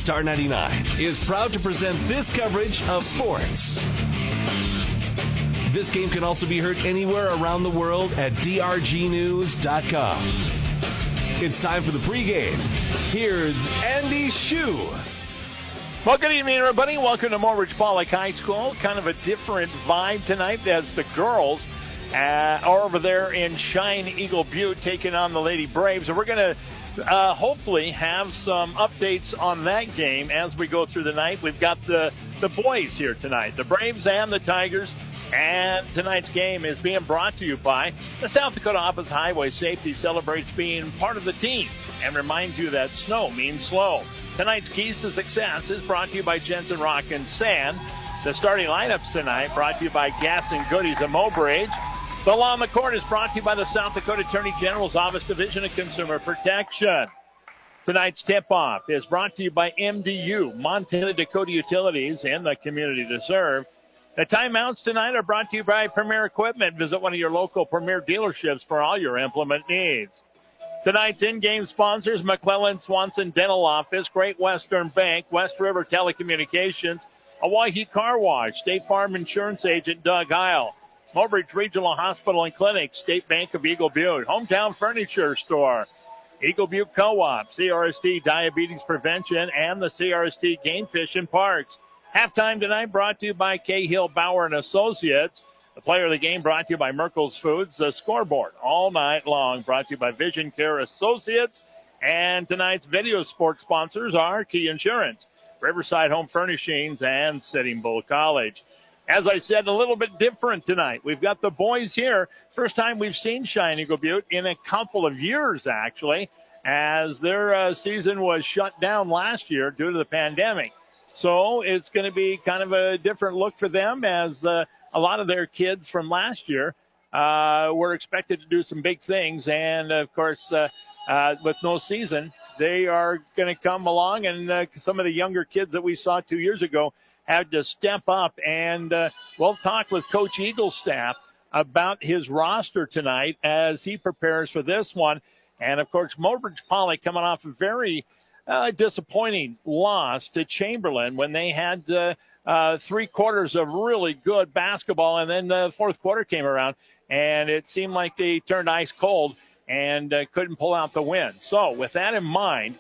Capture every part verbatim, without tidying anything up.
Star ninety-nine is proud to present this coverage of sports. This game can also be heard anywhere around the world at D R G news dot com. It's time for the pregame. Here's Andy Shue. Well, good evening, everybody. Welcome to Mobridge Pollock High School. Kind of a different vibe tonight as the girls uh, are over there in Shine Eagle Butte taking on the Lady Braves. And we're going to uh, hopefully have some updates on that game as we go through the night. We've got the, the boys here tonight, the Braves and the Tigers. And tonight's game is being brought to you by the South Dakota Office Highway Safety celebrates being part of the team and reminds you that snow means slow. Tonight's Keys to Success is brought to you by Jensen Rock and Sand. The starting lineups tonight brought to you by Gas and Goodies of Mobridge. The Law on the Court is brought to you by the South Dakota Attorney General's Office Division of Consumer Protection. Tonight's tip-off is brought to you by M D U, Montana Dakota Utilities, and the Community to Serve. The timeouts tonight are brought to you by Premier Equipment. Visit one of your local Premier dealerships for all your implement needs. Tonight's in-game sponsors, McClellan Swanson Dental Office, Great Western Bank, West River Telecommunications, Hawaii Car Wash, State Farm Insurance Agent Doug Heil, Mobridge Regional Hospital and Clinic, State Bank of Eagle Butte, Hometown Furniture Store, Eagle Butte Co-op, C R S T Diabetes Prevention, and the C R S T Game Fish and Parks. Halftime tonight brought to you by Cahill Bauer and Associates. The player of the game brought to you by Merkel's Foods. The scoreboard all night long brought to you by Vision Care Associates. And tonight's video sports sponsors are Key Insurance, Riverside Home Furnishings, and Sitting Bull College. As I said, a little bit different tonight. We've got the boys here. First time we've seen Shine Eagle Butte in a couple of years, actually, as their uh, season was shut down last year due to the pandemic. So it's going to be kind of a different look for them as uh, a lot of their kids from last year uh, were expected to do some big things. And, of course, uh, uh, with no season, they are going to come along. And uh, some of the younger kids that we saw two years ago had to step up. And uh, we'll talk with Coach Eaglestaff about his roster tonight as he prepares for this one. And, of course, Mobridge Pollock coming off a very uh, disappointing loss to Chamberlain when they had uh, uh, three quarters of really good basketball, and then the fourth quarter came around, and it seemed like they turned ice cold and uh, couldn't pull out the win. So with that in mind,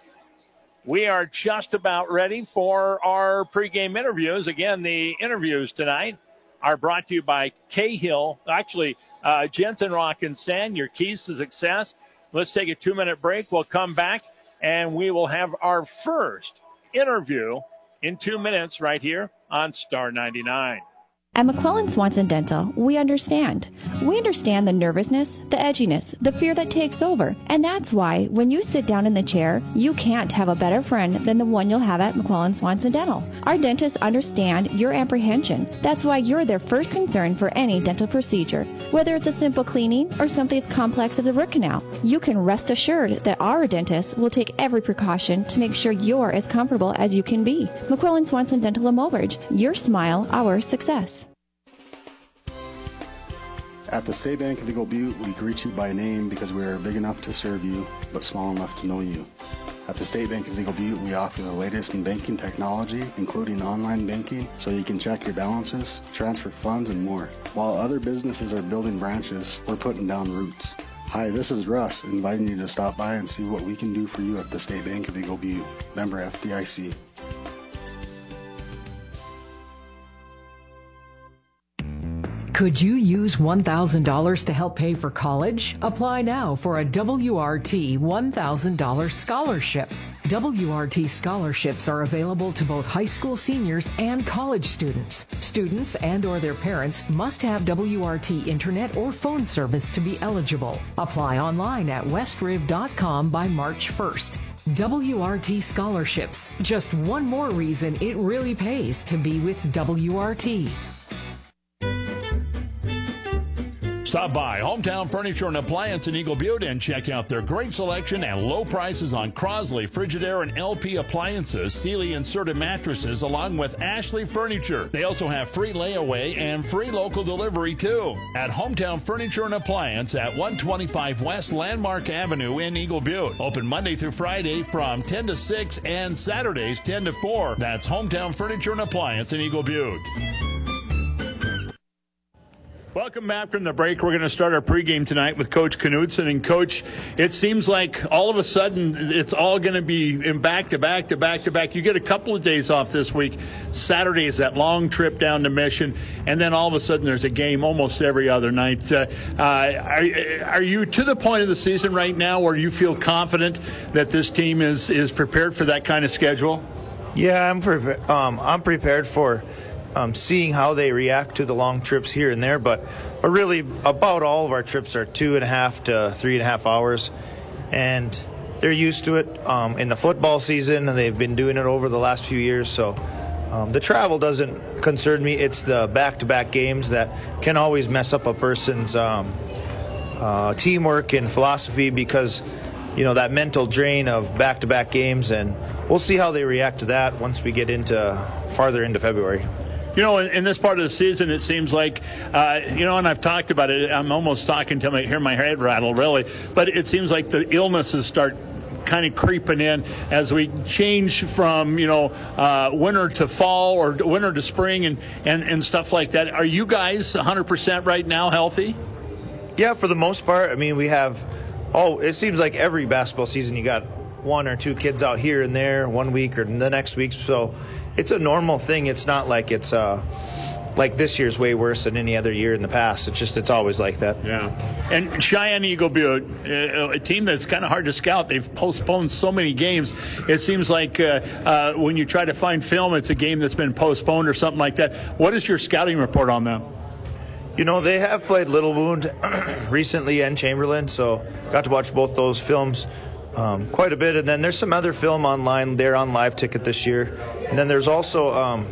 we are just about ready for our pregame interviews. Again, the interviews tonight are brought to you by Cahill, actually uh, Jensen Rock and Sand, your keys to success. Let's take a two-minute break. We'll come back, and we will have our first interview in two minutes right here on Star ninety-nine. At McClellan Swanson Dental, we understand. We understand the nervousness, the edginess, the fear that takes over. And that's why when you sit down in the chair, you can't have a better friend than the one you'll have at McClellan Swanson Dental. Our dentists understand your apprehension. That's why you're their first concern for any dental procedure. Whether it's a simple cleaning or something as complex as a root canal, you can rest assured that our dentists will take every precaution to make sure you're as comfortable as you can be. McClellan Swanson Dental in Mobridge, your smile, our success. At the State Bank of Eagle Butte, we greet you by name because we are big enough to serve you, but small enough to know you. At the State Bank of Eagle Butte, we offer the latest in banking technology, including online banking, so you can check your balances, transfer funds, and more. While other businesses are building branches, we're putting down roots. Hi, this is Russ, inviting you to stop by and see what we can do for you at the State Bank of Eagle Butte. Member F D I C. Could you use one thousand dollars to help pay for college? Apply now for a W R T one thousand dollars scholarship. W R T scholarships are available to both high school seniors and college students. Students and or their parents must have W R T internet or phone service to be eligible. Apply online at westriv dot com by March first. W R T scholarships. Just one more reason it really pays to be with W R T. Stop by Hometown Furniture and Appliance in Eagle Butte and check out their great selection and low prices on Crosley, Frigidaire, and L P appliances, Sealy inserted mattresses, along with Ashley Furniture. They also have free layaway and free local delivery, too. At Hometown Furniture and Appliance at one twenty-five West Landmark Avenue in Eagle Butte. Open Monday through Friday from ten to six and Saturdays ten to four. That's Hometown Furniture and Appliance in Eagle Butte. Welcome back from the break. We're going to start our pregame tonight with Coach Knutson. And, Coach, it seems like all of a sudden it's all going to be in back-to-back to back-to-back. You get a couple of days off this week. Saturday is that long trip down to Mission. And then all of a sudden there's a game almost every other night. Uh, uh, are, are you to the point of the season right now where you feel confident that this team is, is prepared for that kind of schedule? Yeah, I'm, pre- um, I'm prepared for Um, seeing how they react to the long trips here and there, but, but really about all of our trips are two and a half to three and a half hours, and they're used to it um, in the football season, and they've been doing it over the last few years, so um, the travel doesn't concern me. It's the back-to-back games that can always mess up a person's um, uh, teamwork and philosophy, because you know that mental drain of back-to-back games, and we'll see how they react to that once we get into farther into February. You know, in, in this part of the season, it seems like, uh, you know, and I've talked about it, I'm almost talking to my, hear my head rattle, really, but it seems like the illnesses start kind of creeping in as we change from, you know, uh, winter to fall or winter to spring and, and, and stuff like that. Are you guys one hundred percent right now healthy? Yeah, for the most part. I mean, we have, oh, it seems like every basketball season you got one or two kids out here and there one week or the next week, so it's a normal thing. It's not like it's uh, like this year's way worse than any other year in the past. It's just it's always like that. Yeah. And Cheyenne Eagle Butte, uh, a team that's kind of hard to scout. They've postponed so many games. It seems like uh, uh, when you try to find film, it's a game that's been postponed or something like that. What is your scouting report on them? You know, they have played Little Wound recently and Chamberlain, so got to watch both those films um, quite a bit. And then there's some other film online. They're on Live Ticket this year. And then there's also um,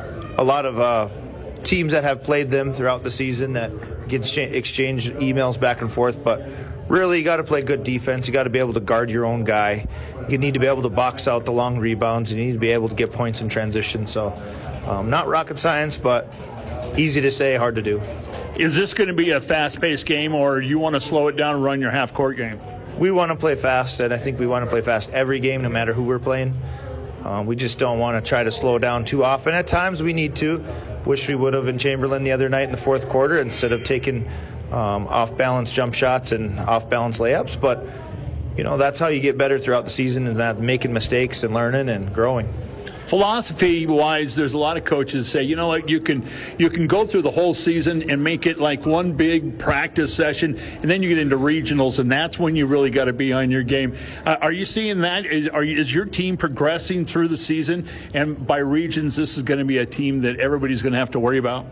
a lot of uh, teams that have played them throughout the season that get exchange emails back and forth. But really, you got to play good defense. You got to be able to guard your own guy. You need to be able to box out the long rebounds. You need to be able to get points in transition. So um, not rocket science, but easy to say, hard to do. Is this going to be a fast-paced game, or you want to slow it down and run your half-court game? We want to play fast, and I think we want to play fast every game, no matter who we're playing. Um, we just don't want to try to slow down too often. At times we need to. Wish we would have in Chamberlain the other night in the fourth quarter instead of taking um, off-balance jump shots and off-balance layups. But, you know, that's how you get better throughout the season, is that making mistakes and learning and growing. Philosophy-wise, there's a lot of coaches say, you know what, you can you can go through the whole season and make it like one big practice session, and then you get into regionals, and that's when you really got to be on your game. Uh, are you seeing that? Is, are you, is your team progressing through the season, and by regions, this is going to be a team that everybody's going to have to worry about?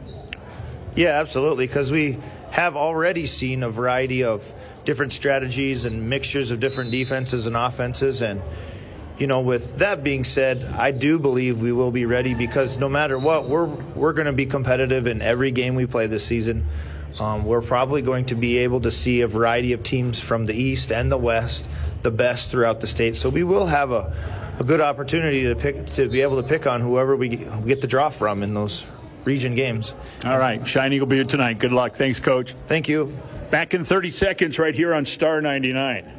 Yeah, absolutely, because we have already seen a variety of different strategies and mixtures of different defenses and offenses, and you know, with that being said, I do believe we will be ready, because no matter what, we're we're going to be competitive in every game we play this season. Um, we're probably going to be able to see a variety of teams from the East and the West, the best throughout the state. So we will have a, a good opportunity to pick to be able to pick on whoever we get, get the draw from in those region games. All right, Cheyenne Eagle Butte tonight. Good luck. Thanks, Coach. Thank you. Back in thirty seconds right here on Star ninety-nine.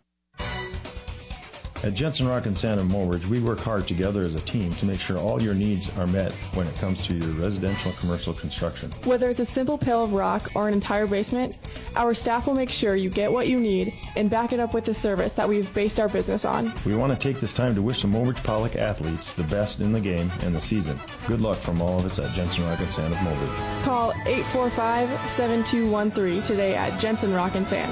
At Jensen Rock and Sand of Mobridge, we work hard together as a team to make sure all your needs are met when it comes to your residential and commercial construction. Whether it's a simple pail of rock or an entire basement, our staff will make sure you get what you need and back it up with the service that we've based our business on. We want to take this time to wish the Mobridge Pollock athletes the best in the game and the season. Good luck from all of us at Jensen Rock and Sand of Mobridge. Call eight four five, seven two one three today at Jensen Rock and Sand.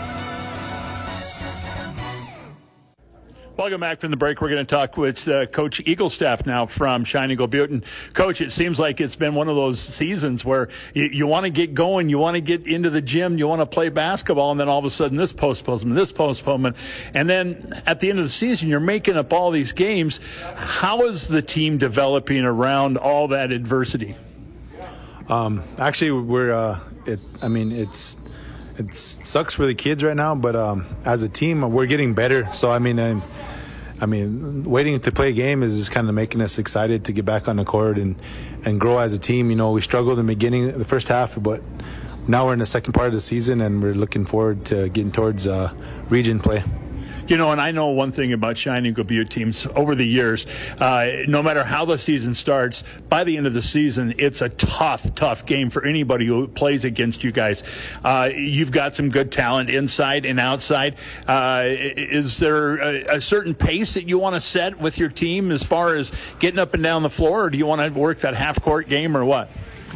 Welcome back from the break. We're going to talk with uh, Coach Eaglestaff now from Cheyenne Eagle Butte. And Coach, it seems like it's been one of those seasons where you, you want to get going, you want to get into the gym, you want to play basketball, and then all of a sudden this postponement, this postponement. And then at the end of the season, you're making up all these games. How is the team developing around all that adversity? Um, actually, we're, uh, it, I mean, it's it sucks for the kids right now, but um, as a team, we're getting better. So, I mean, I'm, I mean, waiting to play a game is just kind of making us excited to get back on the court and, and grow as a team. You know, we struggled in the beginning, the first half, but now we're in the second part of the season, and we're looking forward to getting towards uh, region play. You know, and I know one thing about Cheyenne Eagle Butte teams over the years, uh, no matter how the season starts, by the end of the season, it's a tough, tough game for anybody who plays against you guys. Uh, you've got some good talent inside and outside. Uh, is there a, a certain pace that you want to set with your team as far as getting up and down the floor, or do you want to work that half-court game, or what?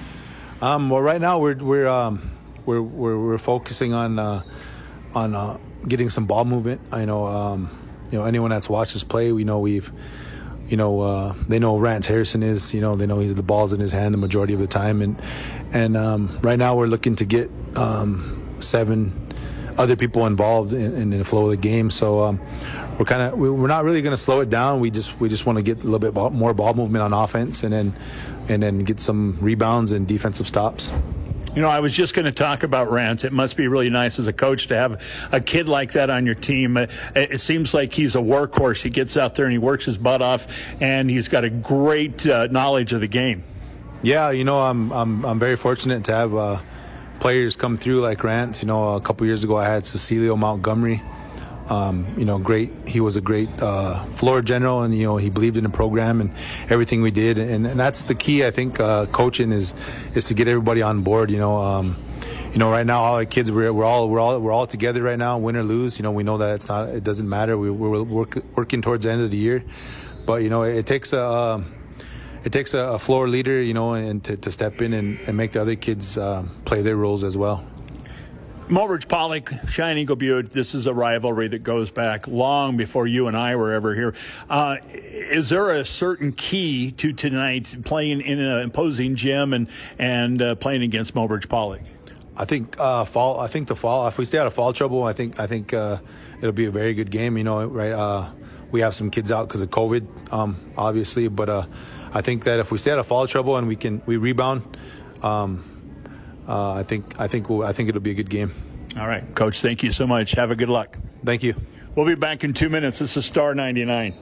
Um, well, right now we're we're um, we're, we're we're focusing on uh, on. Uh, getting some ball movement. I know, um, you know, anyone that's watched us play, we know we've, you know, uh, they know Rance Harrison is, you know, they know he's the ball's in his hand the majority of the time. And, and, um, right now we're looking to get, um, seven other people involved in, in the flow of the game. So, um, we're kind of, we're not really going to slow it down. We just, we just want to get a little bit more ball movement on offense and then, and then get some rebounds and defensive stops. You know, I was just going to talk about Rance. It must be really nice as a coach to have a kid like that on your team. It seems like he's a workhorse. He gets out there and he works his butt off, and he's got a great uh, knowledge of the game. Yeah, you know, I'm I'm I'm very fortunate to have uh, players come through like Rance. You know, a couple years ago I had Cecilio Montgomery. Um, you know, great. He was a great uh, floor general, and you know, he believed in the program and everything we did. And, and that's the key, I think, uh, coaching is is to get everybody on board. You know, um, you know, right now all our kids we're, we're all we're all we're all together right now, win or lose. You know, we know that it's not it doesn't matter. We, we're work, working towards the end of the year, but you know, it, it takes a uh, it takes a, a floor leader, you know, and to, to step in and, and make the other kids uh, play their roles as well. Mulridge Pollock, Cheyenne Eagle Butte, this is a rivalry that goes back long before you and I were ever here. Uh, is there a certain key to tonight playing in an imposing gym and, and uh, playing against Mulridge Pollock? I think uh, fall. I think the fall. If we stay out of fall trouble, I think I think uh, it'll be a very good game. You know, right? Uh, we have some kids out because of COVID, um, obviously, but uh, I think that if we stay out of fall trouble and we can we rebound. Um, Uh, I think I think we'll, I think it'll be a good game. All right, Coach. Thank you so much. Have a good luck. Thank you. We'll be back in two minutes. This is Star ninety-nine.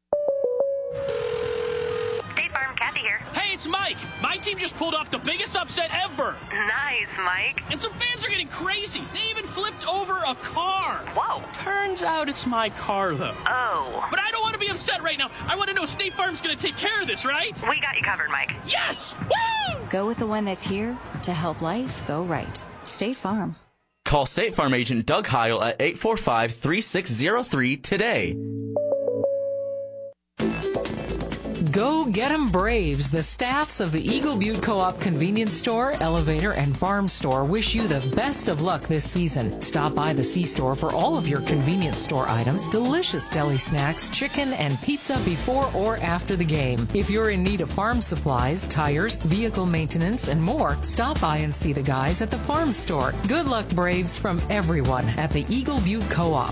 State Farm, Kathy here. Hey, it's Mike. My team just pulled off the biggest upset ever. Nice, Mike. And some fans are getting crazy. They even flipped over a car. Whoa. Turns out it's my car, though. Oh. But I don't want to be upset right now. I want to know State Farm's going to take care of this, right? We got you covered, Mike. Yes! Woo! Go with the one that's here to help life go right. State Farm. Call State Farm agent Doug Heil at eight four five, three six zero three today. Go get 'em Braves. The staffs of the Eagle Butte Co-op Convenience Store, Elevator, and Farm Store wish you the best of luck this season. Stop by the C-Store for all of your convenience store items, delicious deli snacks, chicken, and pizza before or after the game. If you're in need of farm supplies, tires, vehicle maintenance, and more, stop by and see the guys at the Farm Store. Good luck, Braves, from everyone at the Eagle Butte Co-op.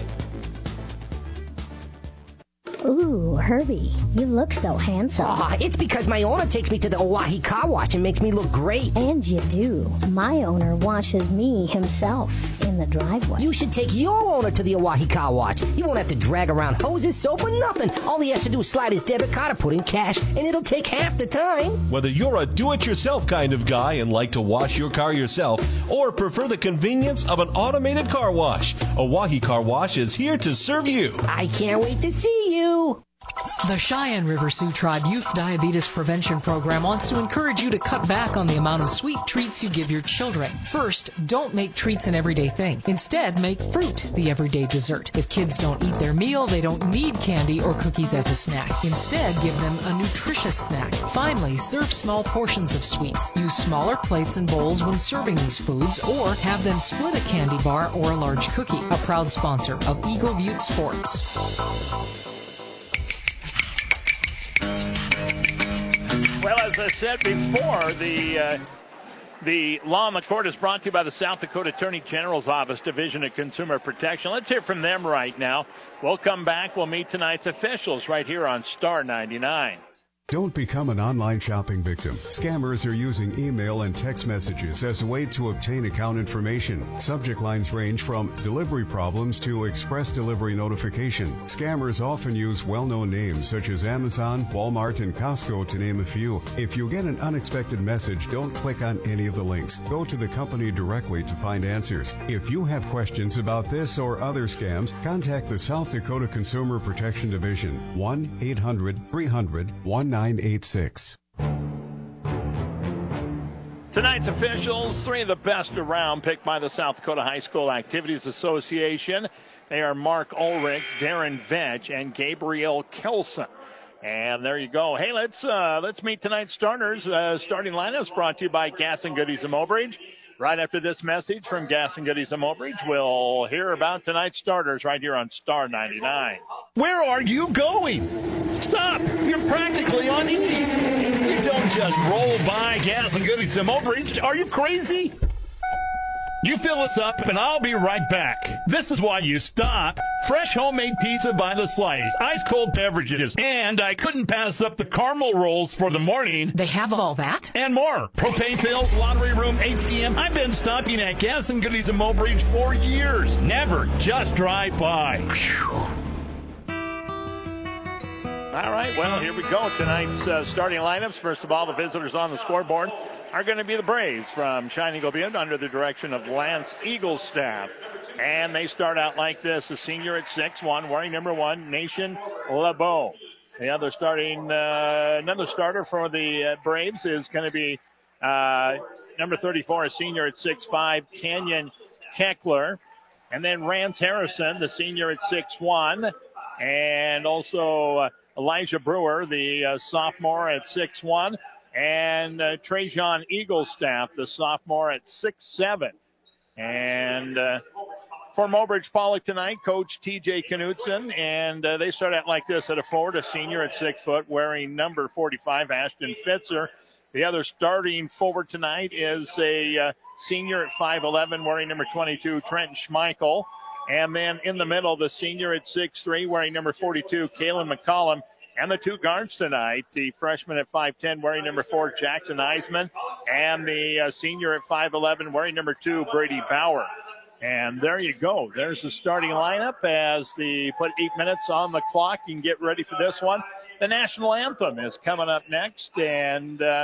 Ooh, Herbie, you look so handsome. Aw, it's because my owner takes me to the Oahe Car Wash and makes me look great. And you do. My owner washes me himself in the driveway. You should take your owner to the Oahe Car Wash. You won't have to drag around hoses, soap, or nothing. All he has to do is slide his debit card or put in cash, and it'll take half the time. Whether you're a do-it-yourself kind of guy and like to wash your car yourself, or prefer the convenience of an automated car wash, Oahe Car Wash is here to serve you. I can't wait to see you. The Cheyenne River Sioux Tribe Youth Diabetes Prevention Program wants to encourage you to cut back on the amount of sweet treats you give your children. First, don't make treats an everyday thing. Instead, make fruit the everyday dessert. If kids don't eat their meal, they don't need candy or cookies as a snack. Instead, give them a nutritious snack. Finally, serve small portions of sweets. Use smaller plates and bowls when serving these foods, or have them split a candy bar or a large cookie. A proud sponsor of Eagle Butte Sports. Well, as I said before, the uh, the Law on the Court is brought to you by the South Dakota Attorney General's Office, Division of Consumer Protection. Let's hear from them right now. We'll come back. We'll meet tonight's officials right here on Star ninety-nine. Don't become an online shopping victim. Scammers are using email and text messages as a way to obtain account information. Subject lines range from delivery problems to express delivery notification. Scammers often use well-known names such as Amazon, Walmart, and Costco to name a few. If you get an unexpected message, don't click on any of the links. Go to the company directly to find answers. If you have questions about this or other scams, contact the South Dakota Consumer Protection Division, one eight hundred three hundred nineteen eighty-six. Tonight's officials, three of the best around, picked by the South Dakota High School Activities Association. They are Mark Ulrich, Darren Vetch, and Gabriel Kelson. And there you go. Hey, let's uh, let's meet tonight's starters. Uh, starting lineups brought to you by Gas and Goodies of Mobridge. Right after this message from Gas and Goodies of Mobridge, we'll hear about tonight's starters right here on Star ninety-nine. Where are you going? Stop! You're practically on E. You don't just roll by Gas and Goodies of Mobridge. Are you crazy? You fill us up, and I'll be right back. This is why you stop. Fresh homemade pizza by the slice, ice-cold beverages, and I couldn't pass up the caramel rolls for the morning. They have all that? And more. Propane fills, lottery room, A T M. I've been stopping at Gas and Goodies of Mobridge for years. Never just drive by. Whew. All right, well, here we go. Tonight's uh, starting lineups. First of all, the visitors on the scoreboard are going to be the Braves from Shine Eagle Butte under the direction of Lance Eaglestaff. And they start out like this. A senior at six one, wearing number one, Nation LeBeau. The other starting, uh, another starter for the uh, Braves is going to be uh, number thirty-four, a senior at six five, Canyon Keckler. And then Rance Harrison, the senior at six one. And also uh, Elijah Brewer, the uh, sophomore at six one. And uh, Trajan Eaglestaff, the sophomore at six seven. And uh, for Mobridge Pollock tonight, Coach T J Knutson. And uh, they start out like this at a forward, a senior at six foot, wearing number forty-five, Ashton Fitzer. The other starting forward tonight is a uh, senior at five eleven, wearing number twenty-two, Trent Schmeichel. And then in the middle, the senior at six three, wearing number forty-two, Kalen McCollum. And the two guards tonight, the freshman at five ten, wearing number four, Jackson Eisman, and the uh, senior at five eleven, wearing number two, Brady Bauer. And there you go. There's the starting lineup as the put eight minutes on the clock. You can get ready for this one. The national anthem is coming up next, and uh,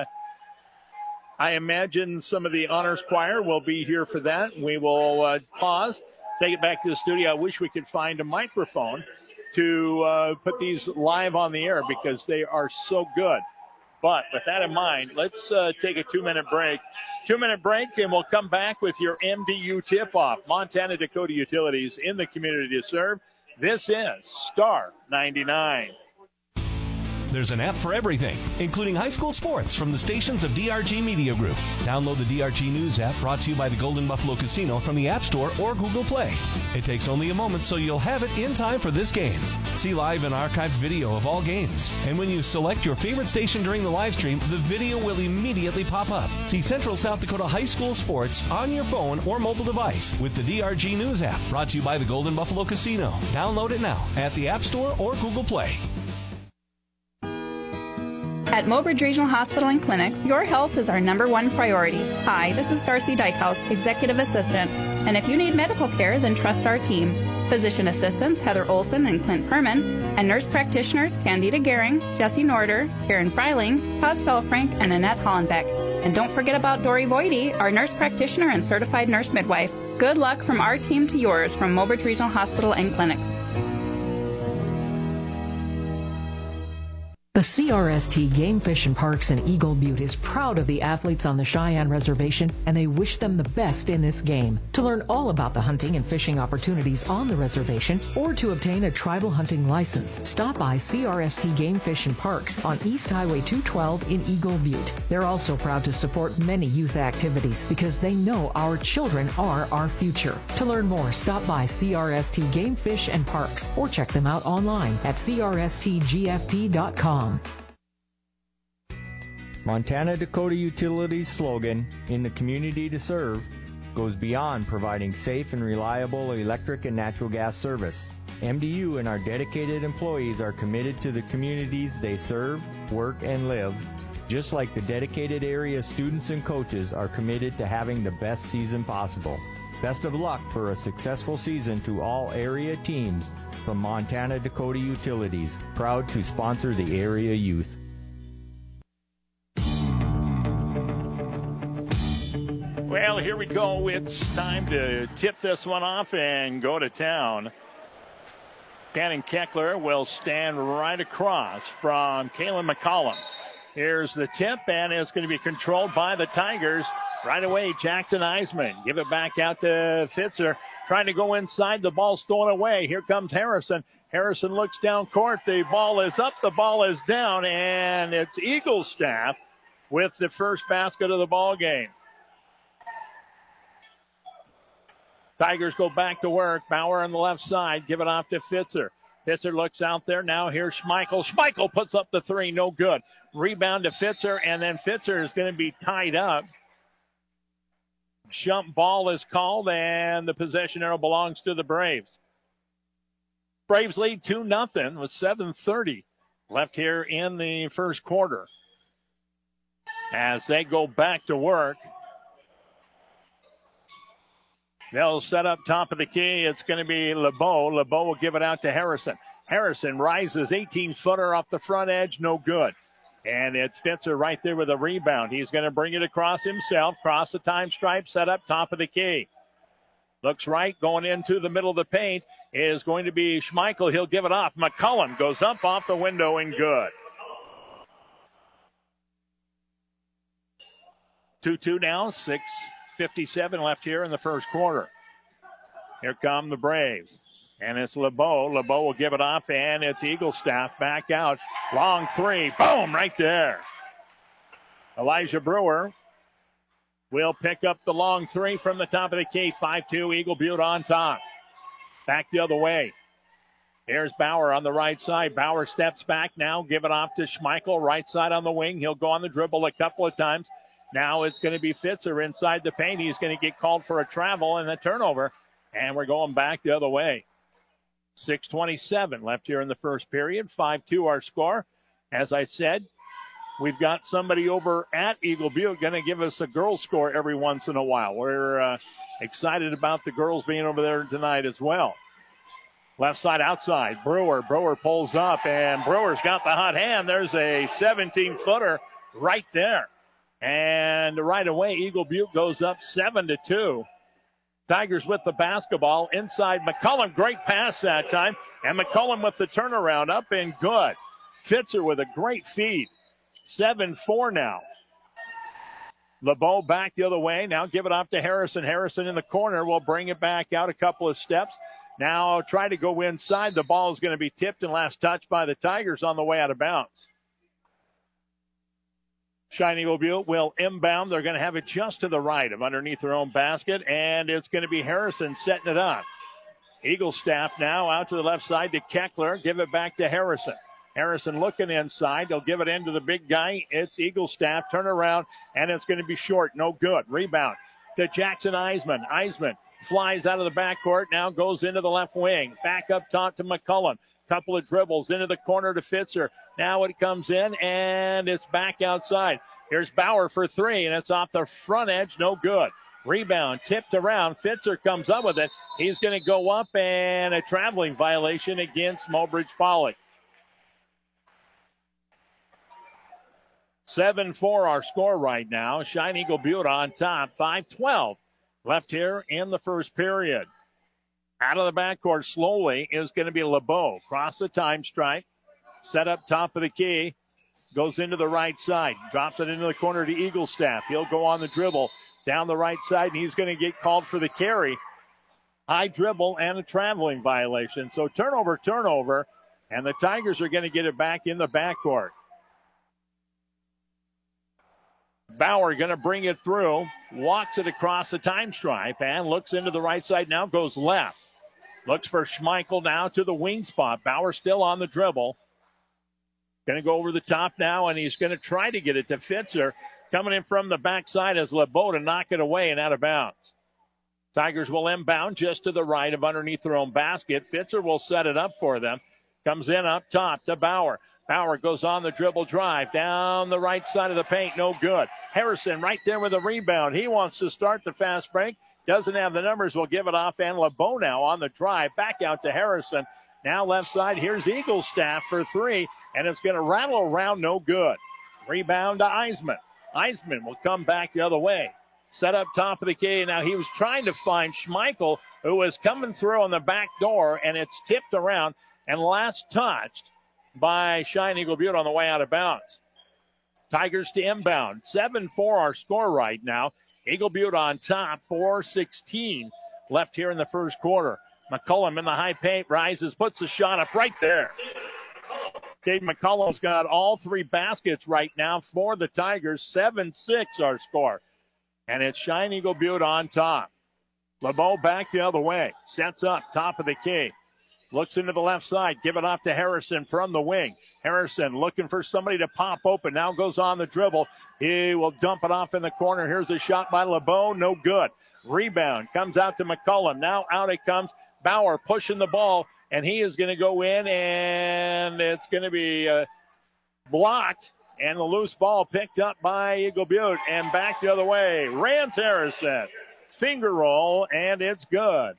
I imagine some of the honors choir will be here for that. We will uh, pause, take it back to the studio. I wish we could find a microphone to uh, put these live on the air because they are so good. But with that in mind, let's uh, take a two-minute break. Two-minute break, and we'll come back with your M D U tip-off. Montana Dakota Utilities in the community to serve. This is Star ninety-nine. There's an app for everything, including high school sports from the stations of D R G Media Group. Download the D R G News app brought to you by the Golden Buffalo Casino from the App Store or Google Play. It takes only a moment, so you'll have it in time for this game. See live and archived video of all games. And when you select your favorite station during the live stream, the video will immediately pop up. See Central South Dakota High School sports on your phone or mobile device with the D R G News app brought to you by the Golden Buffalo Casino. Download it now at the App Store or Google Play. At Mobridge Regional Hospital and Clinics, your health is our number one priority. Hi, this is Darcy Dykehouse, Executive Assistant. And if you need medical care, then trust our team. Physician assistants Heather Olson and Clint Perman, and nurse practitioners Candida Gehring, Jesse Norder, Karen Freiling, Todd Selfrank, and Annette Hollenbeck. And don't forget about Dory Voidy, our nurse practitioner and certified nurse midwife. Good luck from our team to yours from Mobridge Regional Hospital and Clinics. The C R S T Game Fish and Parks in Eagle Butte is proud of the athletes on the Cheyenne Reservation, and they wish them the best in this game. To learn all about the hunting and fishing opportunities on the reservation, or to obtain a tribal hunting license, stop by C R S T Game Fish and Parks on East Highway two twelve in Eagle Butte. They're also proud to support many youth activities because they know our children are our future. To learn more, stop by C R S T Game Fish and Parks or check them out online at C R S T G F P dot com. Montana Dakota Utilities' slogan, "In the Community to Serve," goes beyond providing safe and reliable electric and natural gas service. M D U and our dedicated employees are committed to the communities they serve work, and live, just like the dedicated area students and coaches are committed to having the best season possible. Best of luck for a successful season to all area teams from Montana Dakota Utilities, proud to sponsor the area youth. Well, here we go. It's time to tip this one off and go to town. Cannon Keckler will stand right across from Kalen McCollum. Here's the tip, and it's going to be controlled by the Tigers. Right away, Jackson Eisman. Give it back out to Fitzer. Trying to go inside. The ball stolen away. Here comes Harrison. Harrison looks down court. The ball is up. The ball is down. And it's Eagles staff with the first basket of the ball game. Tigers go back to work. Bauer on the left side. Give it off to Fitzer. Fitzer looks out there. Now here's Schmeichel. Schmeichel puts up the three. No good. Rebound to Fitzer. And then Fitzer is going to be tied up. Jump ball is called, and the possession arrow belongs to the Braves. Braves lead two nothing with seven thirty left here in the first quarter. As they go back to work, they'll set up top of the key. It's going to be LeBeau. LeBeau will give it out to Harrison. Harrison rises eighteen-footer off the front edge. No good. And it's Fitzer right there with a rebound. He's going to bring it across himself, cross the time stripe, set up top of the key. Looks right, going into the middle of the paint is going to be Schmeichel. He'll give it off. McCollum goes up off the window and good. two two now, six fifty-seven left here in the first quarter. Here come the Braves. And it's LeBeau. LeBeau will give it off, and it's Eaglestaff back out. Long three. Boom, right there. Elijah Brewer will pick up the long three from the top of the key. five two, Eagle Butte on top. Back the other way. Here's Bauer on the right side. Bauer steps back now. Give it off to Schmeichel. Right side on the wing. He'll go on the dribble a couple of times. Now it's going to be Fitzer inside the paint. He's going to get called for a travel and a turnover. And we're going back the other way. six twenty-seven left here in the first period. five two our score. As I said, we've got somebody over at Eagle Butte going to give us a girls score every once in a while. We're uh, excited about the girls being over there tonight as well. Left side outside. Brewer. Brewer pulls up, and Brewer's got the hot hand. There's a seventeen-footer right there. And right away, Eagle Butte goes up seven to two. Tigers with the basketball inside McCollum. Great pass that time. And McCollum with the turnaround up and good. Fitzer with a great feed. seven four now. LeBeau back the other way. Now give it off to Harrison. Harrison in the corner will bring it back out a couple of steps. Now try to go inside. The ball is going to be tipped and last touched by the Tigers on the way out of bounds. Shine Eagle Butte will inbound. They're going to have it just to the right of underneath their own basket, and it's going to be Harrison setting it up. Eagle staff now out to the left side to Keckler. Give it back to Harrison. Harrison looking inside. They'll give it into the big guy. It's Eagle staff. Turn around, and it's going to be short. No good. Rebound to Jackson Eisman. Eisman flies out of the backcourt. Now goes into the left wing. Back up top to McCullum. Couple of dribbles into the corner to Fitzer. Now it comes in, and it's back outside. Here's Bauer for three, and it's off the front edge. No good. Rebound tipped around. Fitzer comes up with it. He's going to go up, and a traveling violation against Mobridge Pollock. seven four our score right now. Shine Eagle Butte on top. five twelve left here in the first period. Out of the backcourt slowly is going to be LeBeau. Cross the time stripe. Set up top of the key. Goes into the right side. Drops it into the corner to Eaglestaff. He'll go on the dribble down the right side, and he's going to get called for the carry. High dribble and a traveling violation. So turnover, turnover, and the Tigers are going to get it back in the backcourt. Bauer going to bring it through. Walks it across the time stripe and looks into the right side now. Goes left. Looks for Schmeichel now to the wing spot. Bauer still on the dribble. Going to go over the top now, and he's going to try to get it to Fitzer. Coming in from the backside as LeBeau to knock it away and out of bounds. Tigers will inbound just to the right of underneath their own basket. Fitzer will set it up for them. Comes in up top to Bauer. Bauer goes on the dribble drive down the right side of the paint. No good. Harrison right there with a rebound. He wants to start the fast break. Doesn't have the numbers. Will give it off. And LeBeau now on the drive. Back out to Harrison. Now left side. Here's Eaglestaff for three. And it's going to rattle around. No good. Rebound to Eisman. Eisman will come back the other way. Set up top of the key. Now he was trying to find Schmeichel, who was coming through on the back door. And it's tipped around and last touched by Shine Eagle Butte on the way out of bounds. Tigers to inbound. seven four our score right now. Eagle Butte on top, four sixteen left here in the first quarter. McCullum in the high paint, rises, puts the shot up right there. Cade McCullum's got all three baskets right now for the Tigers. seven six our score. And it's Shine Eagle Butte on top. LeBeau back the other way. Sets up, top of the key. Looks into the left side. Give it off to Harrison from the wing. Harrison looking for somebody to pop open. Now goes on the dribble. He will dump it off in the corner. Here's a shot by LeBeau. No good. Rebound comes out to McCullum. Now out it comes. Bauer pushing the ball. And he is going to go in. And it's going to be uh, blocked. And the loose ball picked up by Eagle Butte. And back the other way. Rance Harrison. Finger roll. And it's good.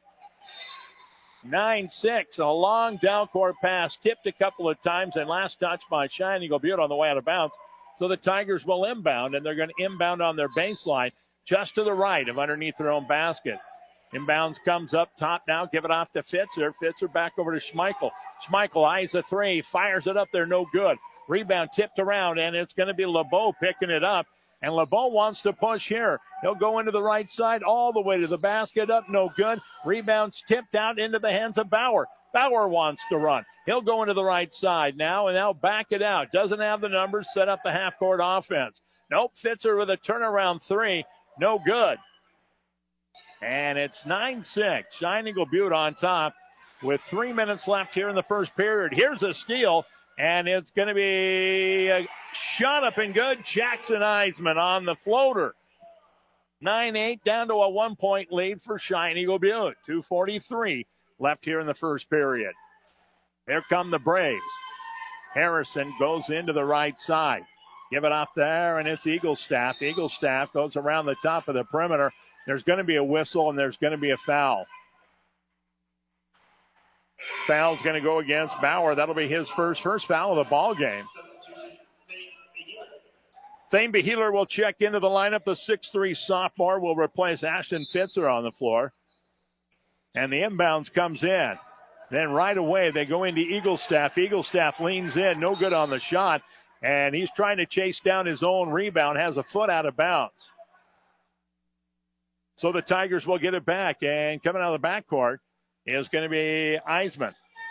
nine six, a long down court pass, tipped a couple of times, and last touch by Shine Eagle Butte on the way out of bounds. So the Tigers will inbound, and they're going to inbound on their baseline just to the right of underneath their own basket. Inbounds comes up top now, give it off to Fitzer. Fitzer back over to Schmeichel. Schmeichel eyes a three, fires it up there, no good. Rebound tipped around, and it's going to be LeBeau picking it up. And LeBeau wants to push here. He'll go into the right side all the way to the basket. Up, no good. Rebounds tipped out into the hands of Bauer. Bauer wants to run. He'll go into the right side now, and now back it out. Doesn't have the numbers. Set up the half-court offense. Nope, Fitzer with a turnaround three. No good. And it's nine six. Shine Eagle Butte on top with three minutes left here in the first period. Here's a steal. And it's going to be a shot up and good. Jackson Eisman on the floater. nine eight down to a one-point lead for Shine Eagle Butte. two forty-three left here in the first period. Here come the Braves. Harrison goes into the right side. Give it off there, and it's Eaglestaff. Eaglestaff goes around the top of the perimeter. There's going to be a whistle, and there's going to be a foul. Foul's going to go against Bauer. That'll be his first first foul of the ball game. Thane Beheeler will check into the lineup. The six three sophomore will replace Ashton Fitzer on the floor. And the inbounds comes in. Then right away they go into Eaglestaff. Eaglestaff leans in. No good on the shot. And he's trying to chase down his own rebound. Has a foot out of bounds. So the Tigers will get it back. And coming out of the backcourt is going to be Eisman.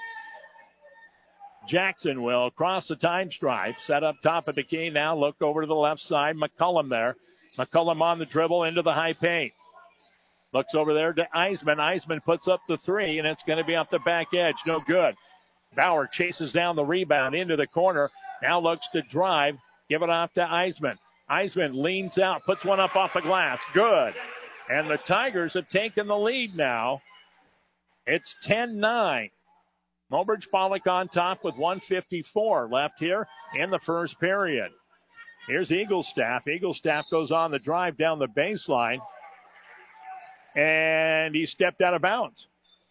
Jackson will cross the time stripe, set up top of the key. Now look over to the left side. McCullum there. McCullum on the dribble into the high paint. Looks over there to Eisman. Eisman puts up the three, and it's going to be off the back edge. No good. Bauer chases down the rebound into the corner. Now looks to drive. Give it off to Eisman. Eisman leans out, puts one up off the glass. Good. And the Tigers have taken the lead now. It's ten nine. Mobridge Pollock on top with one fifty-four left here in the first period. Here's Eaglestaff. Eaglestaff goes on the drive down the baseline. And he stepped out of bounds.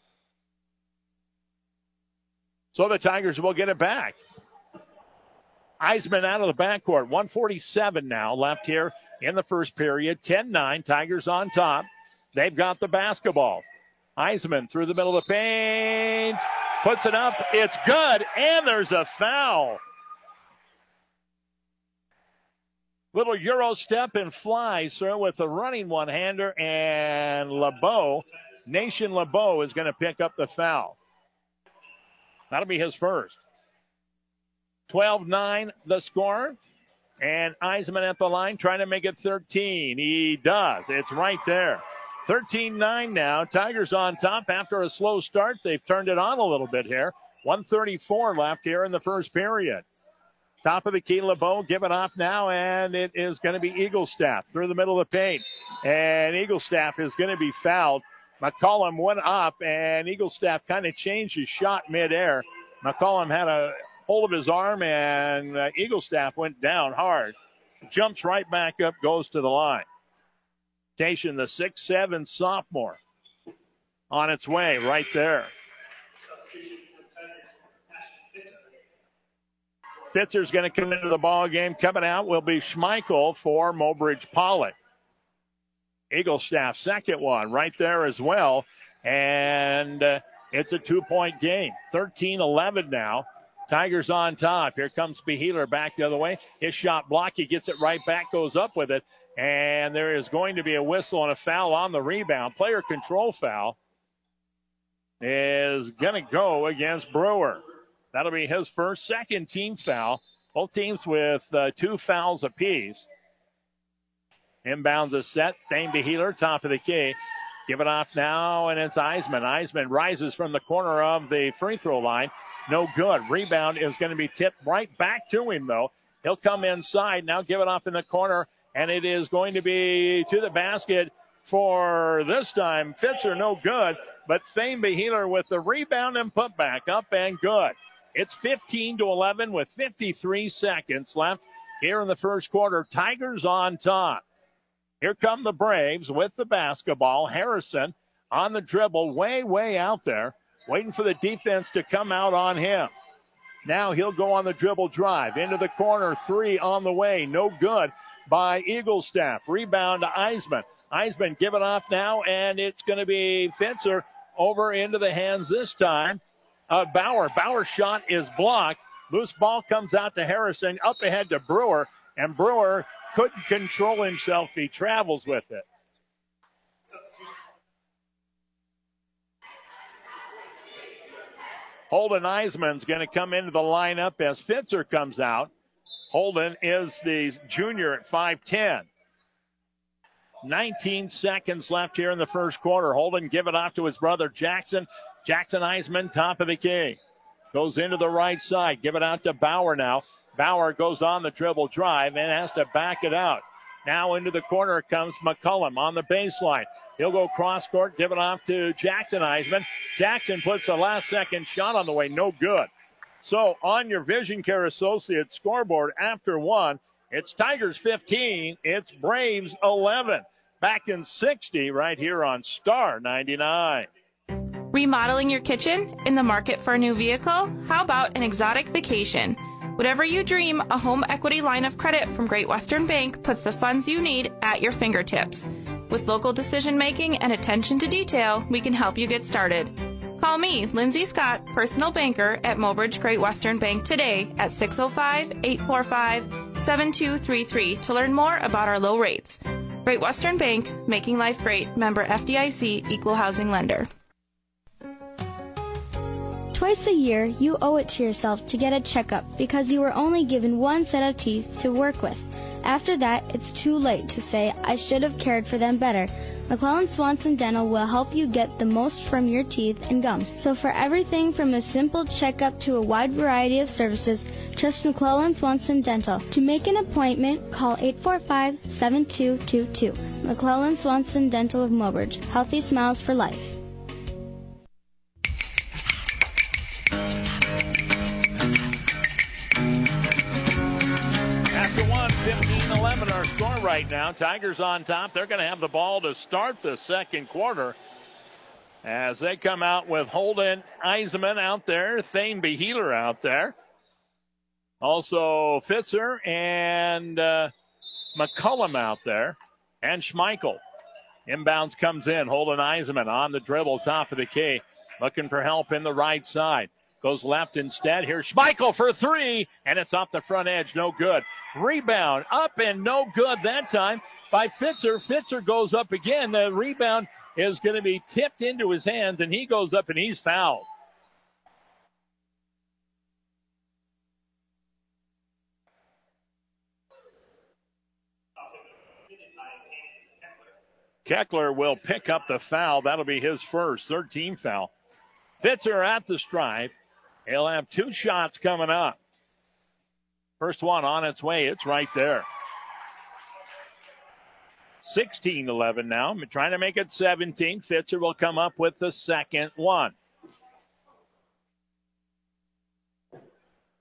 So the Tigers will get it back. Eisman out of the backcourt. one forty-seven now left here in the first period. ten nine. Tigers on top. They've got the basketball. Eisman through the middle of the paint. Puts it up. It's good. And there's a foul. Little Euro step and fly, sir, with a running one-hander. And LeBeau, Nation LeBeau, is going to pick up the foul. That'll be his first. twelve nine the score. And Eisman at the line trying to make it thirteen. He does. It's right there. thirteen nine now. Tigers on top after a slow start. They've turned it on a little bit here. one thirty-four left here in the first period. Top of the key, LeBeau, give it off now, and it is going to be Eaglestaff through the middle of the paint. And Eaglestaff is going to be fouled. McCullum went up, and Eaglestaff kind of changed his shot midair. McCollum had a hold of his arm, and uh, Eaglestaff went down hard. Jumps right back up, goes to the line. Station, the six seven sophomore, on its way right there. Fitzer's going to come into the ball game. Coming out will be Schmeichel for Mobridge Pollock. Eaglestaff, second one right there as well. And uh, it's a two-point game. thirteen eleven now. Tigers on top. Here comes Beheeler back the other way. His shot blocked. He gets it right back, goes up with it. And there is going to be a whistle and a foul on the rebound. Player control foul is going to go against Brewer. That'll be his first, second team foul. Both teams with uh, two fouls apiece. Inbounds a set. Thane Beheeler, top of the key. Give it off now, and it's Eisman. Eisman rises from the corner of the free throw line. No good. Rebound is going to be tipped right back to him, though. He'll come inside. Now give it off in the corner, and it is going to be to the basket for this time. Fitzer, no good, but Thane Beheeler with the rebound and put back up and good. It's fifteen to eleven with fifty-three seconds left here in the first quarter. Tigers on top. Here come the Braves with the basketball. Harrison on the dribble, way, way out there, waiting for the defense to come out on him. Now he'll go on the dribble drive. Into the corner, three on the way. No good by Eaglestaff. Rebound to Eisman. Eisman give it off now, and it's going to be Fitzer over into the hands this time. Uh, Bauer. Bauer's shot is blocked. Loose ball comes out to Harrison, up ahead to Brewer, and Brewer couldn't control himself. He travels with it. Holden Eisman's going to come into the lineup as Fitzer comes out. Holden is the junior at five ten. nineteen seconds left here in the first quarter. Holden give it off to his brother Jackson. Jackson Eisman, top of the key. Goes into the right side. Give it out to Bauer now. Bauer goes on the dribble drive and has to back it out. Now into the corner comes McCullum on the baseline. He'll go cross court, give it off to Jackson Eisman. Jackson puts a last second shot on the way. No good. So on your Vision Care Associates scoreboard after one, it's Tigers fifteen. It's Braves eleven. Back in sixty right here on Star ninety-nine. Remodeling your kitchen? In the market for a new vehicle? How about an exotic vacation? Whatever you dream, a home equity line of credit from Great Western Bank puts the funds you need at your fingertips. With local decision making and attention to detail, we can help you get started. Call me, Lindsay Scott, personal banker at Mobridge Great Western Bank today at six oh five, eight four five, seven two three three to learn more about our low rates. Great Western Bank, making life great. Member F D I C, Equal Housing Lender. Twice a year, you owe it to yourself to get a checkup because you were only given one set of teeth to work with. After that, it's too late to say, I should have cared for them better. McClellan Swanson Dental will help you get the most from your teeth and gums. So for everything from a simple checkup to a wide variety of services, trust McClellan Swanson Dental. To make an appointment, call eight four five, seven two two two. McClellan Swanson Dental of Mobridge. Healthy smiles for life. fifteen eleven our score right now. Tigers on top. They're going to have the ball to start the second quarter as they come out with Holden Eisman out there, Thane Beheeler out there. Also Fitzer and uh, McCullum out there, and Schmeichel. Inbounds comes in. Holden Eisman on the dribble, top of the key, looking for help in the right side. Goes left instead. Here's Schmeichel for three, and it's off the front edge. No good. Rebound up and no good that time by Fitzer. Fitzer goes up again. The rebound is going to be tipped into his hands, and he goes up and he's fouled. Keckler will pick up the foul. That'll be his first, third team foul. Fitzer at the stripe. He'll have two shots coming up. First one on its way. It's right there. sixteen eleven now. I'm trying to make it seventeen. Fitzer will come up with the second one.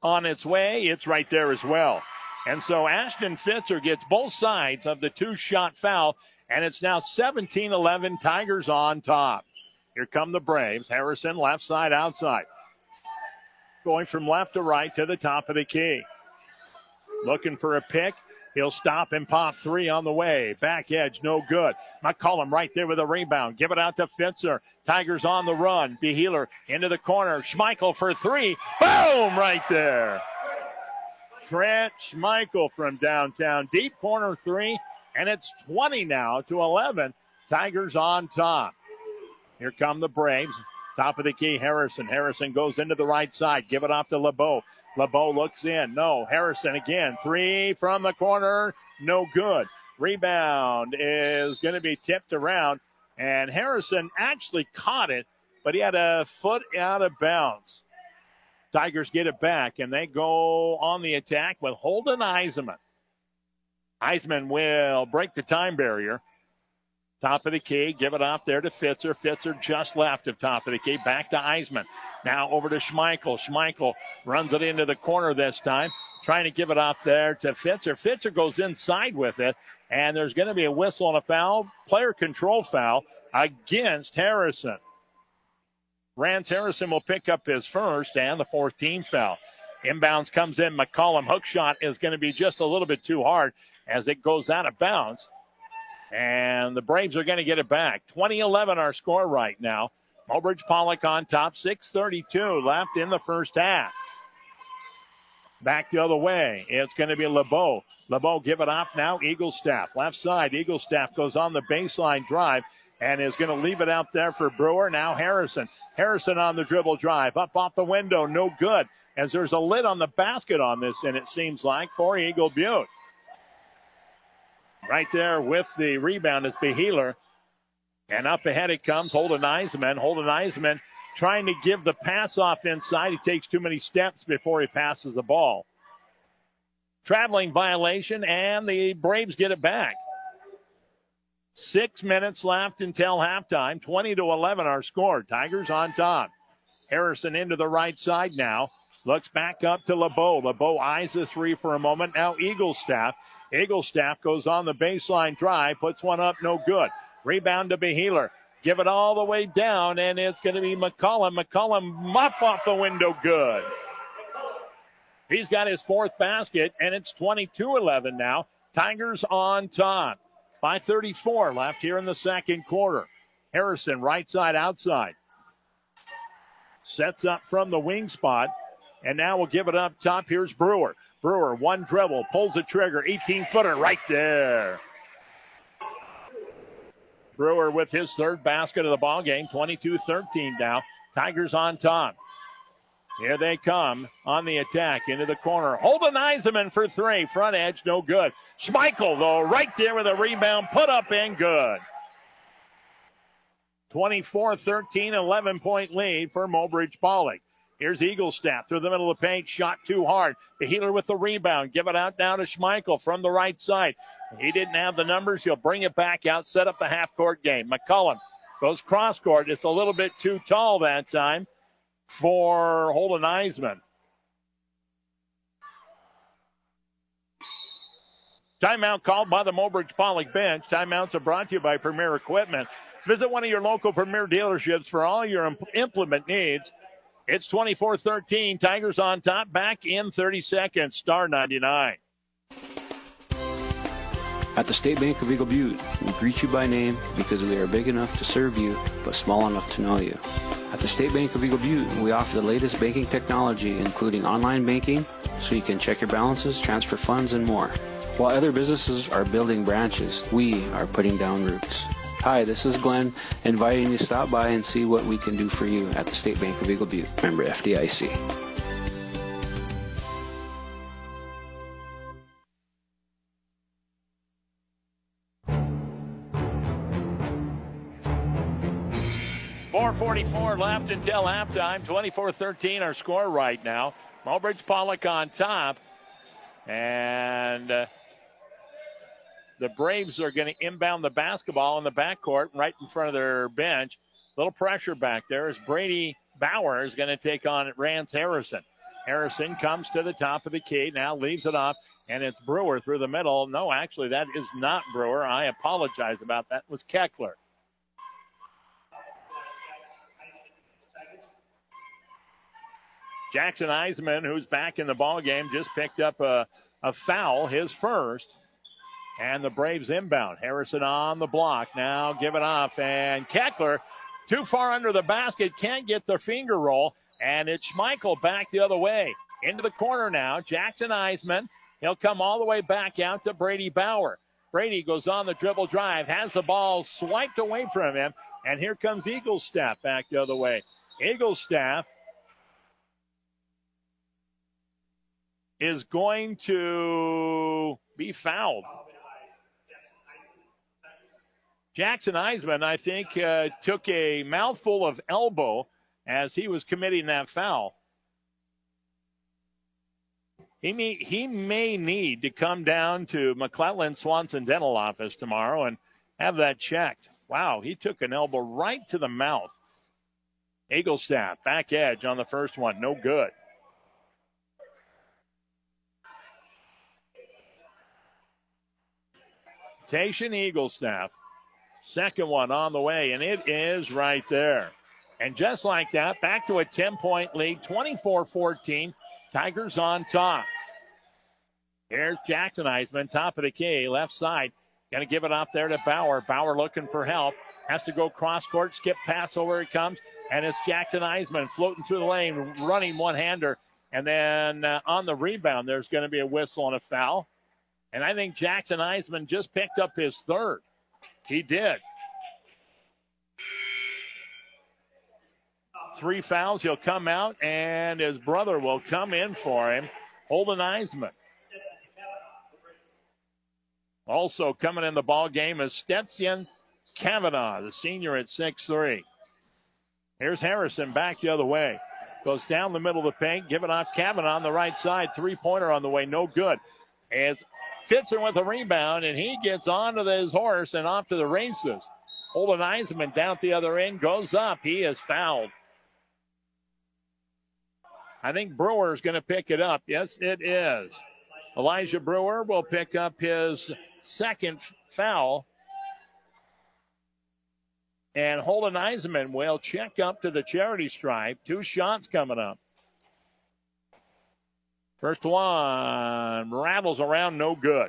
on its way. It's right there as well. And so Ashton Fitzer gets both sides of the two-shot foul, and it's now seventeen eleven, Tigers on top. Here come the Braves. Harrison left side, outside. Going from left to right to the top of the key. Looking for a pick. He'll stop and pop three on the way. Back edge, no good. McCollum right there with a rebound. Give it out to Fitzer. Tigers on the run. Behealer into the corner. Schmeichel for three. Boom! Right there. Trent Schmeichel from downtown. Deep corner three. And it's twenty now to eleven. Tigers on top. Here come the Braves. Top of the key, Harrison. Harrison goes into the right side. Give it off to LeBeau. LeBeau looks in. No. Harrison again. Three from the corner. No good. Rebound is going to be tipped around. And Harrison actually caught it, but he had a foot out of bounds. Tigers get it back, and they go on the attack with Holden Eisenman. Eisenman will break the time barrier. Top of the key, give it off there to Fitzer. Fitzer just left of top of the key. Back to Eisman. Now over to Schmeichel. Schmeichel runs it into the corner this time. Trying to give it off there to Fitzer. Fitzer goes inside with it. And there's going to be a whistle and a foul. Player control foul against Harrison. Rance Harrison will pick up his first and the fourth team foul. Inbounds comes in. McCollum. Hook shot is going to be just a little bit too hard as it goes out of bounds. And the Braves are going to get it back. twenty eleven our score right now. Mobridge Pollock on top. six thirty-two left in the first half. Back the other way. It's going to be LeBeau. LeBeau give it off now. Eaglestaff. Left side. Eaglestaff goes on the baseline drive and is going to leave it out there for Brewer. Now Harrison. Harrison on the dribble drive. Up off the window. No good. As there's a lid on the basket on this, and it seems like, for Eagle Butte. Right there with the rebound is Behealer. And up ahead it comes Holden Eisenman. Holden Eisenman trying to give the pass off inside. He takes too many steps before he passes the ball. Traveling violation, and the Braves get it back. Six minutes left until halftime. twenty to eleven our score. Tigers on top. Harrison into the right side now. Looks back up to LeBeau. LeBeau eyes the three for a moment. Now Eaglestaff. Eaglestaff goes on the baseline drive. Puts one up, no good. Rebound to Behealer. Give it all the way down, and it's going to be McCollum. McCollum mop off the window, good. He's got his fourth basket, and it's twenty-two eleven now. Tigers on top. five thirty-four left here in the second quarter. Harrison, right side, outside. Sets up from the wing spot. And now we'll give it up top. Here's Brewer. Brewer, one dribble, pulls the trigger, eighteen-footer right there. Brewer with his third basket of the ball game, twenty-two thirteen now. Tigers on top. Here they come on the attack into the corner. Holden Eisenman for three. Front edge, no good. Schmeichel, though, right there with a rebound, put up and good. twenty-four thirteen, eleven-point lead for Mobridge Pollock. Here's Eaglestaff through the middle of the paint. Shot too hard. Behealer with the rebound. Give it out down to Schmeichel from the right side. He didn't have the numbers. He'll bring it back out, set up the half-court game. McCollum goes cross-court. It's a little bit too tall that time for Holden Eisenman. Timeout called by the Mobridge Pollock bench. Timeouts are brought to you by Premier Equipment. Visit one of your local Premier dealerships for all your implement needs. It's twenty-four thirteen. Tigers on top. Back in thirty seconds. Star ninety-nine. At the State Bank of Eagle Butte, we greet you by name because we are big enough to serve you, but small enough to know you. At the State Bank of Eagle Butte, we offer the latest banking technology, including online banking, so you can check your balances, transfer funds, and more. While other businesses are building branches, we are putting down roots. Hi, this is Glenn, inviting you to stop by and see what we can do for you at the State Bank of Eagle Butte, member F D I C. four forty-four left until halftime. twenty-four thirteen our score right now. Mobridge Pollock on top. And uh, the Braves are going to inbound the basketball in the backcourt right in front of their bench. Little pressure back there as Brady Bauer is going to take on Rance Harrison. Harrison comes to the top of the key, now leaves it off, and it's Brewer through the middle. No, actually, that is not Brewer. I apologize about that. It was Keckler. Jackson Eisman, who's back in the ball game, just picked up a, a foul, his first. And the Braves inbound. Harrison on the block. Now give it off. And Keckler, too far under the basket, can't get the finger roll. And it's Schmeichel back the other way. Into the corner now. Jackson Eisman. He'll come all the way back out to Brady Bauer. Brady goes on the dribble drive, has the ball swiped away from him. And here comes Eaglestaff back the other way. Eaglestaff is going to be fouled. Jackson Eisman, I think, uh, took a mouthful of elbow as he was committing that foul. He may, he may need to come down to McClellan Swanson Dental Office tomorrow and have that checked. Wow, he took an elbow right to the mouth. Eaglestaff, back edge on the first one, no good. Tayshaun Eaglestaff. Second one on the way, and it is right there. And just like that, back to a ten-point lead, twenty-four fourteen. Tigers on top. Here's Jackson Eisman, top of the key, left side. Going to give it off there to Bauer. Bauer looking for help. Has to go cross-court, skip pass over it comes. And it's Jackson Eisman floating through the lane, running one-hander. And then uh, on the rebound, there's going to be a whistle and a foul. And I think Jackson Eisman just picked up his third. He did. Three fouls. He'll come out, and his brother will come in for him, Holden Eisman. Also coming in the ball game is Stetson Kavanaugh, the senior at six three. Here's Harrison back the other way. Goes down the middle of the paint, giving off Kavanaugh on the right side. Three-pointer on the way, no good. As Fitzer with a rebound, and he gets onto his horse and off to the races. Holden Eisman down at the other end, goes up. He is fouled. I think Brewer's going to pick it up. Yes, it is. Elijah Brewer will pick up his second foul. And Holden Eisman will check up to the charity stripe. Two shots coming up. First one rattles around, no good.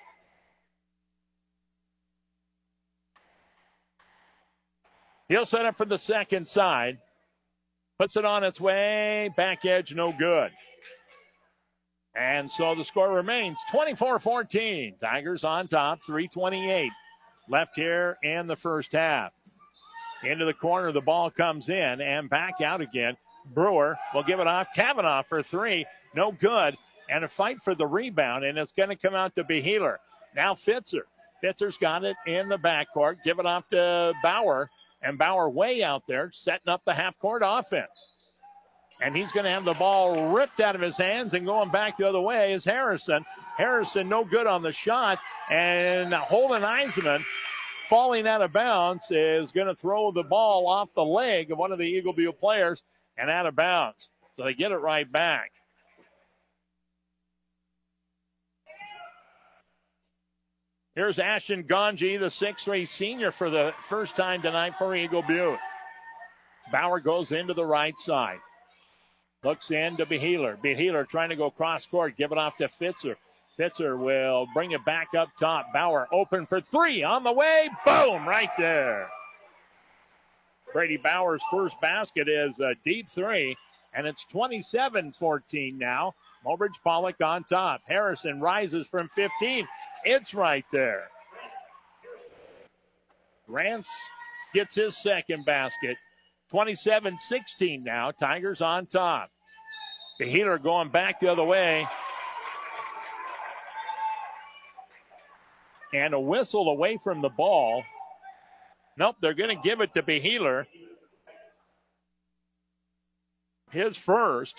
He'll set up for the second side. Puts it on its way. Back edge, no good. And so the score remains twenty-four fourteen. Tigers on top, three twenty-eight left here in the first half. Into the corner, the ball comes in and back out again. Brewer will give it off. Kavanaugh for three. No good. And a fight for the rebound, and it's going to come out to Beheeler. Now Fitzer. Fitzer's got it in the backcourt. Give it off to Bauer. And Bauer way out there setting up the half-court offense. And he's going to have the ball ripped out of his hands, and going back the other way is Harrison. Harrison no good on the shot. And Holden Eisman, falling out of bounds, is going to throw the ball off the leg of one of the Eagle Butte players and out of bounds. So they get it right back. Here's Ashton Ganji, the six three senior, for the first time tonight for Eagle Butte. Bauer goes into the right side. Looks in to Beheeler. Beheeler trying to go cross court. Give it off to Fitzer. Fitzer will bring it back up top. Bauer open for three on the way. Boom, right there. Brady Bauer's first basket is a deep three, and it's twenty-seven fourteen now. Mobridge Pollock on top. Harrison rises from fifteen. It's right there. Rance gets his second basket. twenty-seven sixteen now. Tigers on top. The Healer going back the other way. And a whistle away from the ball. Nope, they're going to give it to Beheeler. His first.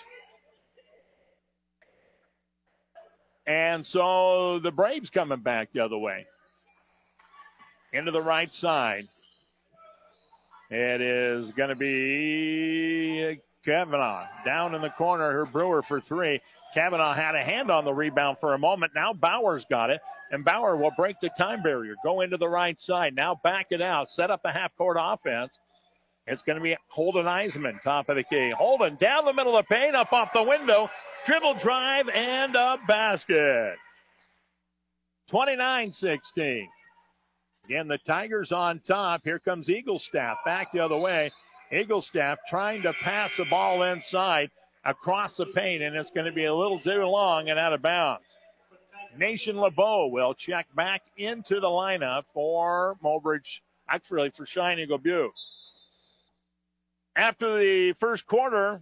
And so the Braves coming back the other way. Into the right side. It is going to be Kavanaugh down in the corner. Her Brewer for three. Kavanaugh had a hand on the rebound for a moment. Now Bauer's got it, and Bauer will break the time barrier, go into the right side. Now back it out, set up a half-court offense. It's going to be Holden Eisman, top of the key. Holden down the middle of the paint, up off the window, dribble drive, and a basket. twenty-nine sixteen. Again, the Tigers on top. Here comes Eaglestaff back the other way. Eaglestaff trying to pass the ball inside across the paint, and it's going to be a little too long and out of bounds. Nation LeBeau will check back into the lineup for Mobridge, actually for Shine Eagle Butte. After the first quarter,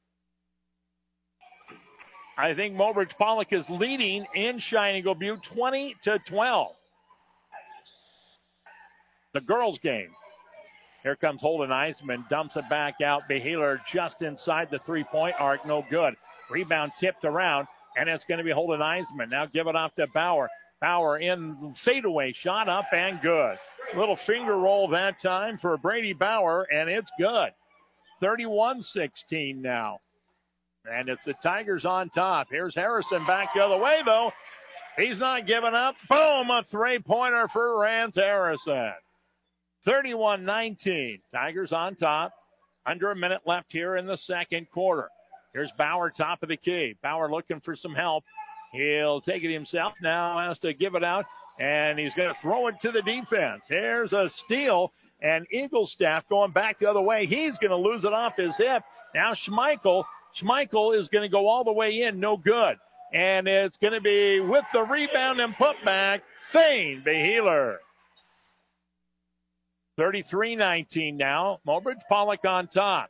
I think Mobridge Pollock is leading in Shine Eagle Butte twenty to twelve. The girls' game. Here comes Holden Eisman, dumps it back out. Beheeler just inside the three-point arc, no good. Rebound tipped around, and it's going to be Holden Eisman. Now give it off to Bauer. Bauer in fadeaway shot, up and good. Little finger roll that time for Brady Bauer, and it's good. thirty-one sixteen now. And it's the Tigers on top. Here's Harrison back the other way, though. He's not giving up. Boom, a three-pointer for Rance Harrison. thirty-one nineteen. Tigers on top. Under a minute left here in the second quarter. Here's Bauer, top of the key. Bauer looking for some help. He'll take it himself now, has to give it out, and he's going to throw it to the defense. Here's a steal, and Eaglestaff going back the other way. He's going to lose it off his hip. Now Schmeichel. Schmeichel is going to go all the way in, no good. And it's going to be with the rebound and putback, Thane Beheeler. thirty-three nineteen now. Mobridge Pollock on top.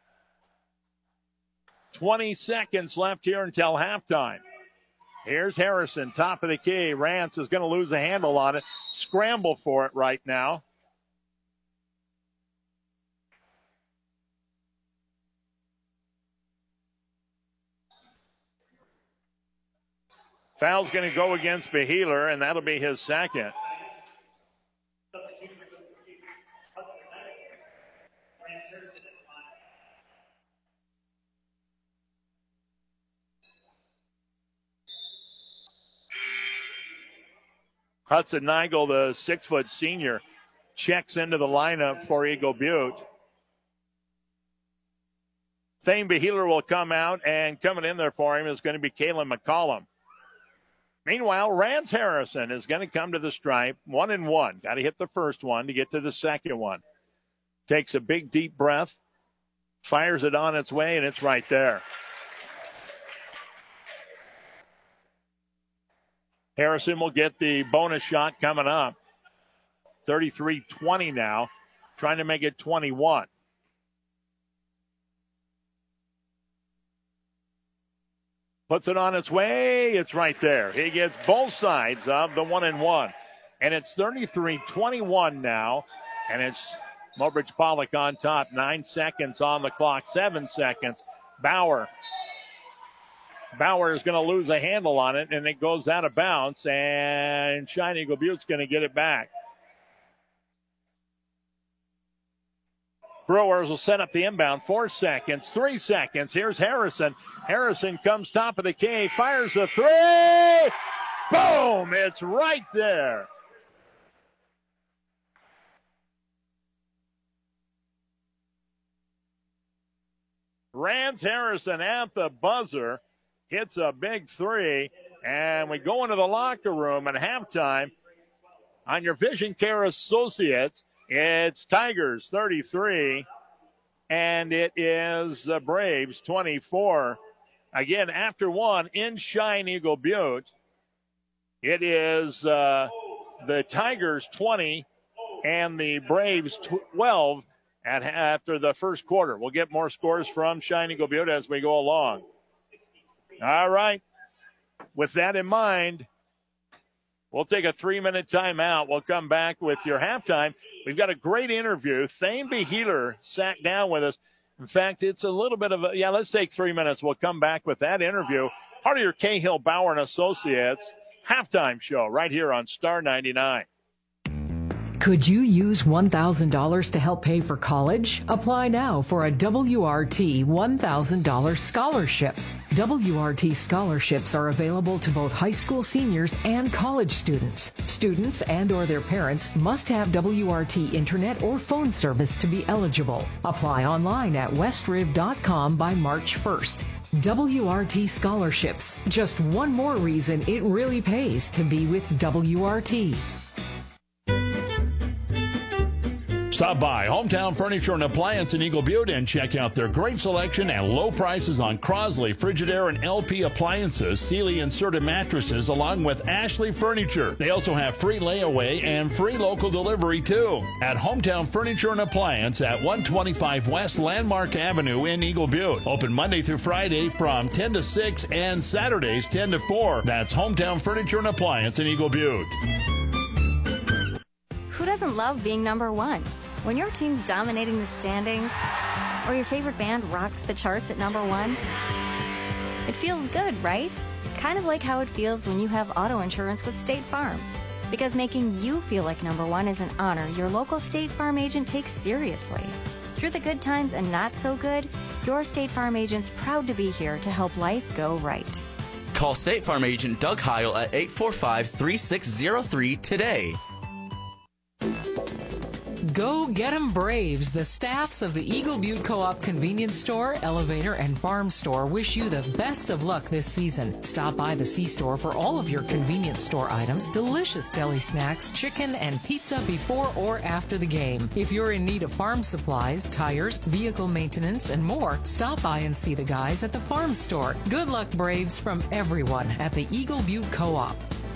twenty seconds left here until halftime. Here's Harrison, top of the key. Rance is going to lose a handle on it. Scramble for it right now. Foul's going to go against Beheeler, and that'll be his second. Hudson Nigel, the six-foot senior, checks into the lineup for Eagle Butte. Thane Beheeler will come out, and coming in there for him is going to be Kalen McCollum. Meanwhile, Rance Harrison is going to come to the stripe, one and one. Got to hit the first one to get to the second one. Takes a big, deep breath, fires it on its way, and it's right there. Harrison will get the bonus shot coming up. thirty-three twenty now, trying to make it twenty-one. Puts it on its way. It's right there. He gets both sides of the one and one. And it's thirty-three twenty-one now. And it's Mobridge Pollock on top. Nine seconds on the clock. Seven seconds. Bauer. Bauer is going to lose a handle on it, and it goes out of bounds. And Shine Eagle Butte's going to get it back. Brewers will set up the inbound. Four seconds, three seconds. Here's Harrison. Harrison comes top of the key, fires a three. Boom! It's right there. Rance Harrison at the buzzer hits a big three, and we go into the locker room at halftime. On your Vision Care Associates, it's Tigers thirty-three, and it is the Braves twenty-four. Again, after one in Shine Eagle Butte, it is uh, the Tigers twenty and the Braves twelve at, after the first quarter. We'll get more scores from Shine Eagle Butte as we go along. All right. With that in mind, we'll take a three-minute timeout. We'll come back with your halftime. We've got a great interview. Thane Beheeler sat down with us. In fact, it's a little bit of a, yeah, let's take three minutes. We'll come back with that interview. Part of your Cahill, Bauer and Associates halftime show right here on Star ninety-nine. Could you use one thousand dollars to help pay for college? Apply now for a W R T one thousand dollars scholarship. W R T scholarships are available to both high school seniors and college students. Students and or their parents must have W R T internet or phone service to be eligible. Apply online at westriv dot com by March first. W R T scholarships. Just one more reason it really pays to be with W R T. Stop by Hometown Furniture and Appliance in Eagle Butte and check out their great selection and low prices on Crosley, Frigidaire, and L P appliances, Sealy inserted mattresses, along with Ashley Furniture. They also have free layaway and free local delivery, too. At Hometown Furniture and Appliance at one twenty-five West Landmark Avenue in Eagle Butte. Open Monday through Friday from ten to six and Saturdays ten to four. That's Hometown Furniture and Appliance in Eagle Butte. Who doesn't love being number one? When your team's dominating the standings, or your favorite band rocks the charts at number one, it feels good, right? Kind of like how it feels when you have auto insurance with State Farm. Because making you feel like number one is an honor your local State Farm agent takes seriously. Through the good times and not so good, your State Farm agent's proud to be here to help life go right. Call State Farm agent Doug Heil at eight four five, three six zero three today. Go get 'em Braves. The staffs of the Eagle Butte Co-op Convenience Store, Elevator, and Farm Store wish you the best of luck this season. Stop by the C-Store for all of your convenience store items, delicious deli snacks, chicken, and pizza before or after the game. If you're in need of farm supplies, tires, vehicle maintenance, and more, stop by and see the guys at the Farm Store. Good luck, Braves, from everyone at the Eagle Butte Co-op.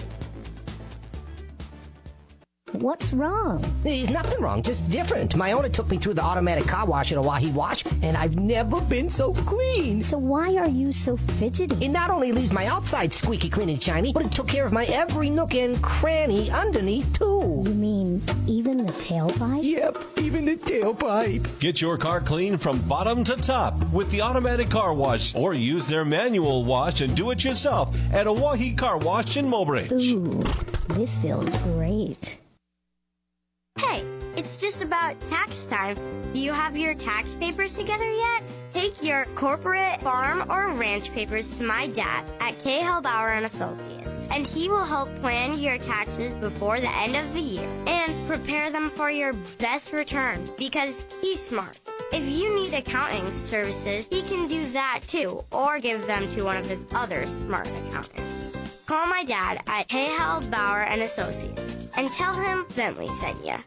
What's wrong? There's nothing wrong, just different. My owner took me through the automatic car wash at Oahe Wash, and I've never been so clean. So why are you so fidgety? It not only leaves my outside squeaky clean and shiny, but it took care of my every nook and cranny underneath, too. You mean even the tailpipe? Yep, even the tailpipe. Get your car clean from bottom to top with the automatic car wash, or use their manual wash and do it yourself at Oahe Car Wash in Mobridge. Ooh, this feels great. Hey, it's just about tax time. Do you have your tax papers together yet? Take your corporate, farm, or ranch papers to my dad at K. Hellbauer and Associates, and he will help plan your taxes before the end of the year and prepare them for your best return because he's smart. If you need accounting services, he can do that too, or give them to one of his other smart accountants. Call my dad at Cahill, Bauer and Associates and tell him Bentley sent you.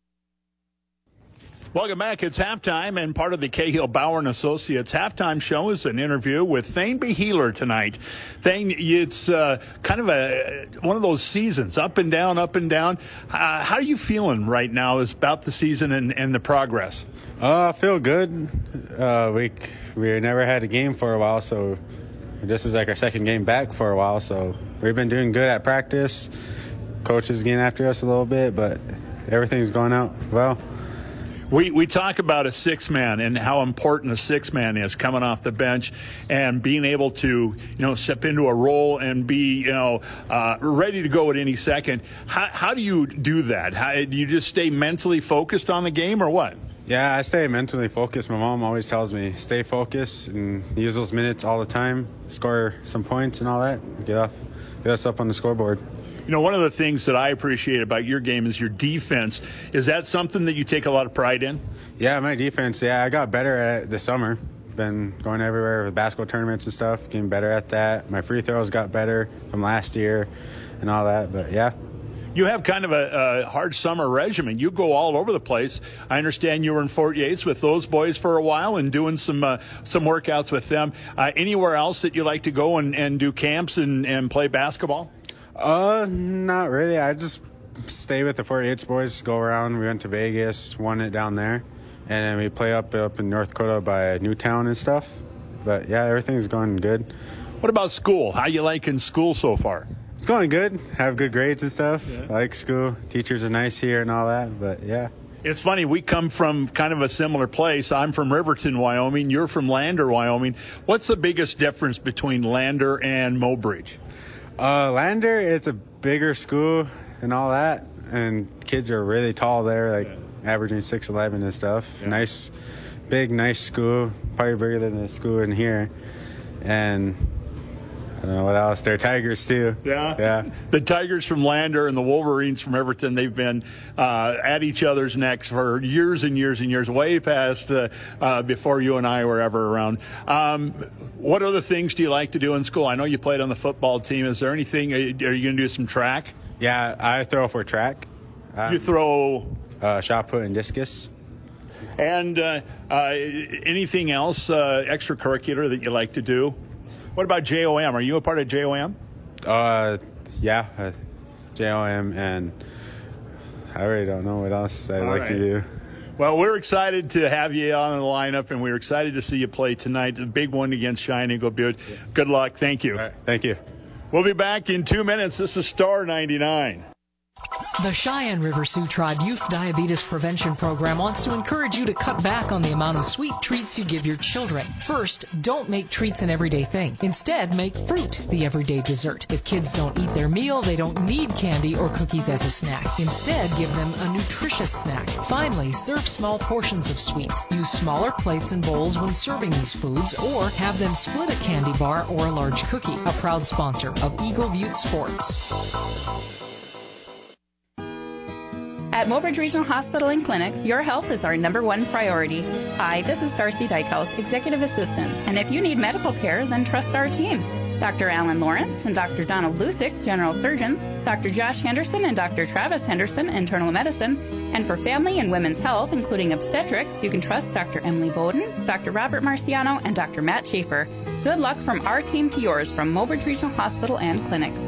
Welcome back. It's halftime, and part of the Cahill, Bauer and Associates halftime show is an interview with Thane Beheeler tonight. Thane, it's uh, kind of a one of those seasons, up and down, up and down. Uh, how are you feeling right now about the season and, and the progress? Uh, I feel good. Uh, we we never had a game for a while, so this is like our second game back for a while. So we've been doing good at practice. Coach is getting after us a little bit, but everything's going out well. We we talk about a six-man and how important a six-man is coming off the bench and being able to, you know, step into a role and be, you know, uh, ready to go at any second. How, how do you do that? How, do you just stay mentally focused on the game or what? Yeah, I stay mentally focused. My mom always tells me, stay focused and use those minutes all the time, score some points and all that, get, off, get us up on the scoreboard. You know, one of the things that I appreciate about your game is your defense. Is that something that you take a lot of pride in? Yeah, my defense, yeah, I got better at it this summer. Been going everywhere with basketball tournaments and stuff, getting better at that. My free throws got better from last year and all that, but yeah. You have kind of a, a hard summer regimen. You go all over the place. I understand you were in Fort Yates with those boys for a while and doing some uh, some workouts with them. Uh, anywhere else that you like to go and, and do camps and, and play basketball? Uh, not really. I just stay with the Fort Yates boys, go around. We went to Vegas, won it down there, and then we play up up in North Dakota by Newtown and stuff. But yeah, everything's going good. What about school? How you liking school so far? It's going good. Have good grades and stuff. Yeah. I like school. Teachers are nice here and all that, but yeah. It's funny, we come from kind of a similar place. I'm from Riverton, Wyoming. You're from Lander, Wyoming. What's the biggest difference between Lander and Mobridge? Uh, Lander, it's a bigger school and all that, and kids are really tall there, like yeah. averaging six eleven and stuff. Yeah. Nice, big, nice school, probably bigger than the school in here. And I don't know what else. They're Tigers, too. Yeah? Yeah. The Tigers from Lander and the Wolverines from Everton, they've been uh, at each other's necks for years and years and years, way past uh, uh, before you and I were ever around. Um, what other things do you like to do in school? I know you played on the football team. Is there anything, are you going to do some track? Yeah, I throw for track. Um, you throw? Uh, shot put and discus. And uh, uh, anything else uh, extracurricular that you like to do? What about J O M? Are you a part of J O M? Uh, yeah, uh, J O M, and I really don't know what else I'd All like right. to do. Well, we're excited to have you on the lineup, and we're excited to see you play tonight. The big one against Cheyenne Eagle Butte. Yeah. Good luck. Thank you. All right. Thank you. We'll be back in two minutes. This is Star ninety-nine. The Cheyenne River Sioux Tribe Youth Diabetes Prevention Program wants to encourage you to cut back on the amount of sweet treats you give your children. First, don't make treats an everyday thing. Instead, make fruit the everyday dessert. If kids don't eat their meal, they don't need candy or cookies as a snack. Instead, give them a nutritious snack. Finally, serve small portions of sweets. Use smaller plates and bowls when serving these foods, or have them split a candy bar or a large cookie. A proud sponsor of Eagle Butte Sports. At Mobridge Regional Hospital and Clinics, your health is our number one priority. Hi, this is Darcy Dykehouse, Executive Assistant, and if you need medical care, then trust our team. Doctor Alan Lawrence and Doctor Donald Lusick, General Surgeons, Doctor Josh Henderson and Doctor Travis Henderson, Internal Medicine, and for family and women's health, including obstetrics, you can trust Doctor Emily Bowden, Doctor Robert Marciano, and Doctor Matt Schaefer. Good luck from our team to yours from Mobridge Regional Hospital and Clinics.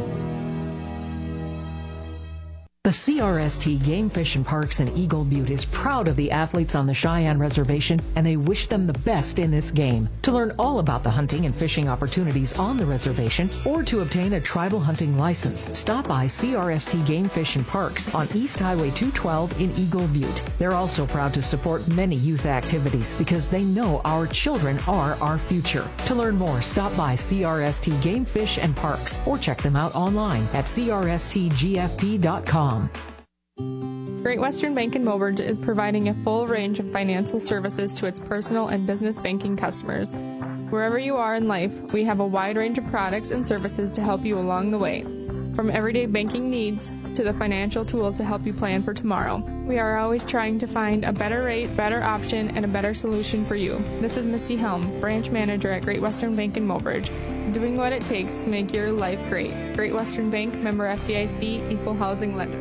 The C R S T Game Fish and Parks in Eagle Butte is proud of the athletes on the Cheyenne Reservation, and they wish them the best in this game. To learn all about the hunting and fishing opportunities on the reservation, or to obtain a tribal hunting license, stop by C R S T Game Fish and Parks on East Highway two twelve in Eagle Butte. They're also proud to support many youth activities because they know our children are our future. To learn more, stop by C R S T Game Fish and Parks or check them out online at c r s t g f p dot com. Great Western Bank in Mobridge is providing a full range of financial services to its personal and business banking customers. Wherever you are in life, we have a wide range of products and services to help you along the way. From everyday banking needs to the financial tools to help you plan for tomorrow. We are always trying to find a better rate, better option, and a better solution for you. This is Misty Helm, branch manager at Great Western Bank in Mobridge, doing what it takes to make your life great. Great Western Bank, member F D I C, equal housing lender.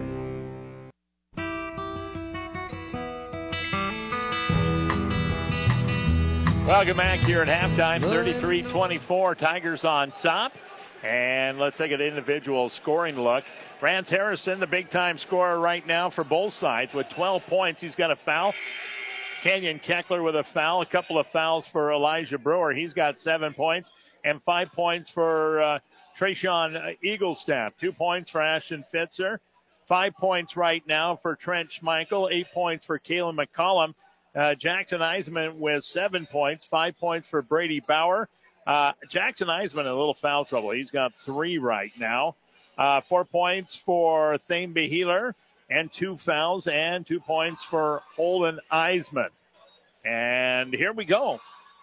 Welcome back here at halftime, thirty-three twenty-four, Tigers on top. And let's take an individual scoring look. Rance Harrison, the big-time scorer right now for both sides with twelve points. He's got a foul. Kenyon Keckler with a foul. A couple of fouls for Elijah Brewer. He's got seven points. And five points for uh, Trayshawn Eaglestaff. Two points for Ashton Fitzer. Five points right now for Trent Schmeichel. Eight points for Kalen McCollum. Uh, Jackson Eisman with seven points, five points for Brady Bauer. Uh, Jackson Eisman in a little foul trouble. He's got three right now. Uh, four points for Thane Beheeler and two fouls and two points for Holden Eisman. And here we go.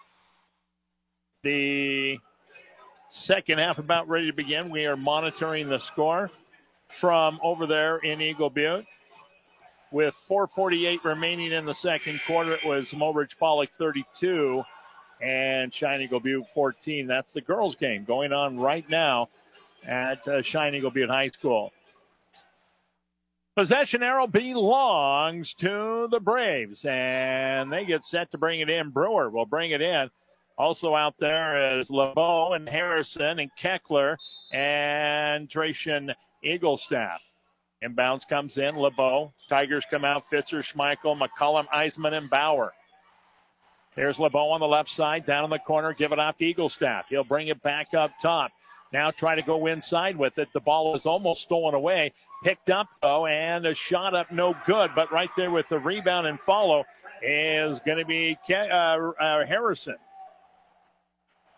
The second half about ready to begin. We are monitoring the score from over there in Eagle Butte. With four forty-eight remaining in the second quarter, it was Mobridge Pollock thirty-two and Cheyenne Eagle Butte fourteen. That's the girls' game going on right now at uh, Cheyenne Eagle Butte High School. Possession arrow belongs to the Braves, and they get set to bring it in. Brewer will bring it in. Also out there is LeBeau and Harrison and Keckler and Trayshawn Eaglestaff. Inbounds comes in, LeBeau. Tigers come out, Fitzer, Schmeichel, McCollum, Eisman, and Bauer. There's LeBeau on the left side, down in the corner, give it off to Eaglestaff. He'll bring it back up top. Now try to go inside with it. The ball is almost stolen away. Picked up, though, and a shot up, no good. But right there with the rebound and follow is going to be uh, uh, Harrison.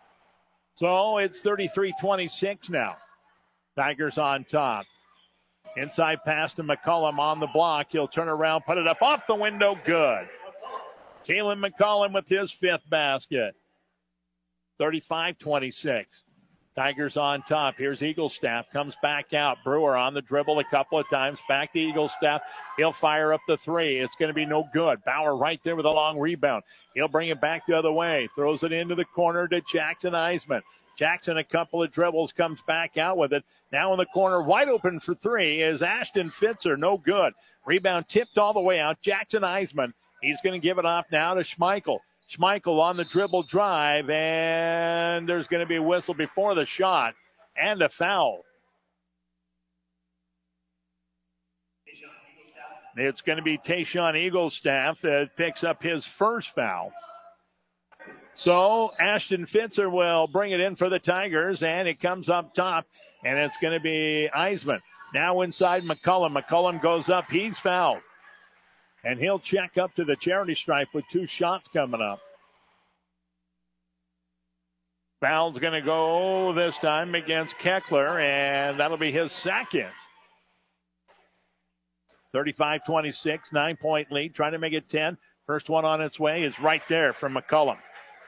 So it's thirty-three twenty-six now. Tigers on top. Inside pass to McCollum on the block. He'll turn around, put it up off the window. Good. Kalen McCollum with his fifth basket. thirty-five twenty-six. Tigers on top. Here's Eaglestaff. Comes back out. Brewer on the dribble a couple of times. Back to Eaglestaff. He'll fire up the three. It's going to be no good. Bauer right there with a long rebound. He'll bring it back the other way. Throws it into the corner to Jackson Eisman. Jackson, a couple of dribbles, comes back out with it. Now in the corner, wide open for three is Ashton Fitzer. No good. Rebound tipped all the way out. Jackson Eisman. He's going to give it off now to Schmeichel. Schmeichel on the dribble drive, and there's going to be a whistle before the shot and a foul. It's going to be Tayshaun Eaglestaff that picks up his first foul. So Ashton Fitzer will bring it in for the Tigers, and it comes up top, and it's going to be Eisman. Now inside McCullum. McCullum goes up. He's fouled. And he'll check up to the charity stripe with two shots coming up. Foul's going to go this time against Keckler, and that'll be his second. thirty-five twenty-six, nine-point lead, trying to make it ten. First one on its way is right there from McCullum.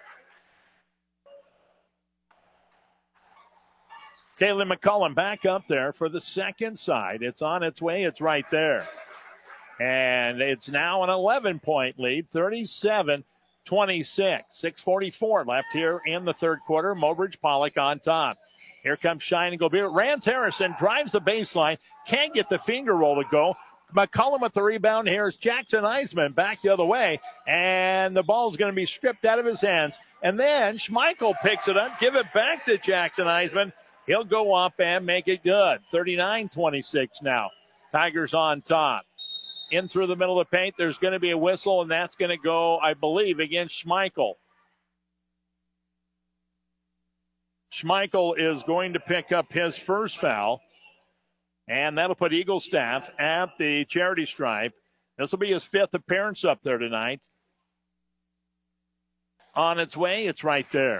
Caleb McCullum back up there for the second side. It's on its way. It's right there. And it's now an eleven-point lead, thirty-seven twenty-six. six forty-four left here in the third quarter. Mobridge Pollock on top. Here comes Shining Gobeer. Rance Harrison drives the baseline. Can't get the finger roll to go. McCullum with the rebound. Here's Jackson Eisman back the other way. And the ball's going to be stripped out of his hands. And then Schmeichel picks it up. Give it back to Jackson Eisman. He'll go up and make it good. thirty-nine twenty-six now. Tigers on top. In through the middle of the paint, there's going to be a whistle, and that's going to go, I believe, against Schmeichel. Schmeichel is going to pick up his first foul, and that'll put Eaglestaff at the charity stripe. This will be his fifth appearance up there tonight. On its way, it's right there.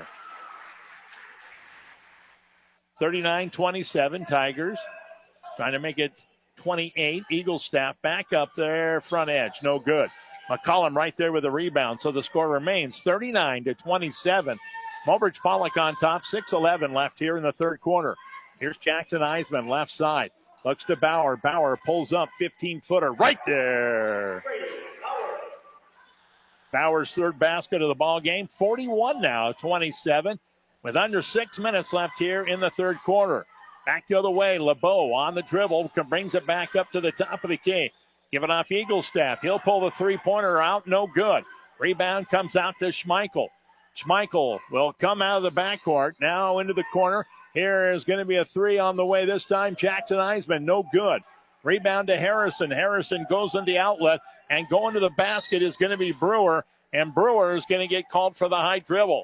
thirty-nine twenty-seven, Tigers trying to make it twenty-eight. Eaglestaff back up there, front edge, no good. McCollum right there with the rebound, so the score remains thirty-nine to twenty-seven. Mobridge Pollock on top, six eleven left here in the third quarter. Here's Jackson Eisman, left side. Looks to Bauer. Bauer pulls up, fifteen-footer right there. Bauer's third basket of the ball game, forty-one now, twenty-seven, with under six minutes left here in the third quarter. Back the other way, LeBeau on the dribble, brings it back up to the top of the key. Give it off Eaglestaff. He'll pull the three-pointer out, no good. Rebound comes out to Schmeichel. Schmeichel will come out of the backcourt, now into the corner. Here is going to be a three on the way this time. Jackson Eisman, no good. Rebound to Harrison. Harrison goes in the outlet, and going to the basket is going to be Brewer, and Brewer is going to get called for the high dribble.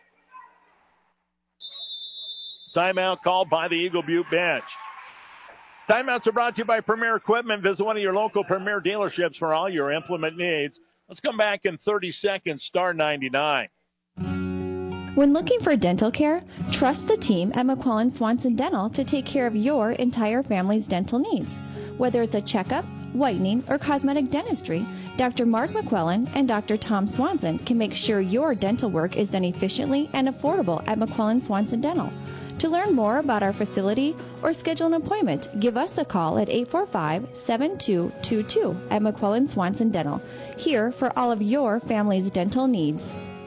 Timeout called by the Eagle Butte bench. Timeouts are brought to you by Premier Equipment. Visit one of your local Premier dealerships for all your implement needs. Let's come back in thirty seconds, Star ninety-nine. When looking for dental care, trust the team at McQuillan Swanson Dental to take care of your entire family's dental needs. Whether it's a checkup, whitening, or cosmetic dentistry, Doctor Mark McQuillan and Doctor Tom Swanson can make sure your dental work is done efficiently and affordable at McQuillan Swanson Dental. To learn more about our facility or schedule an appointment, give us a call at eight four five, seven two two two at McQuillan Swanson Dental, here for all of your family's dental needs.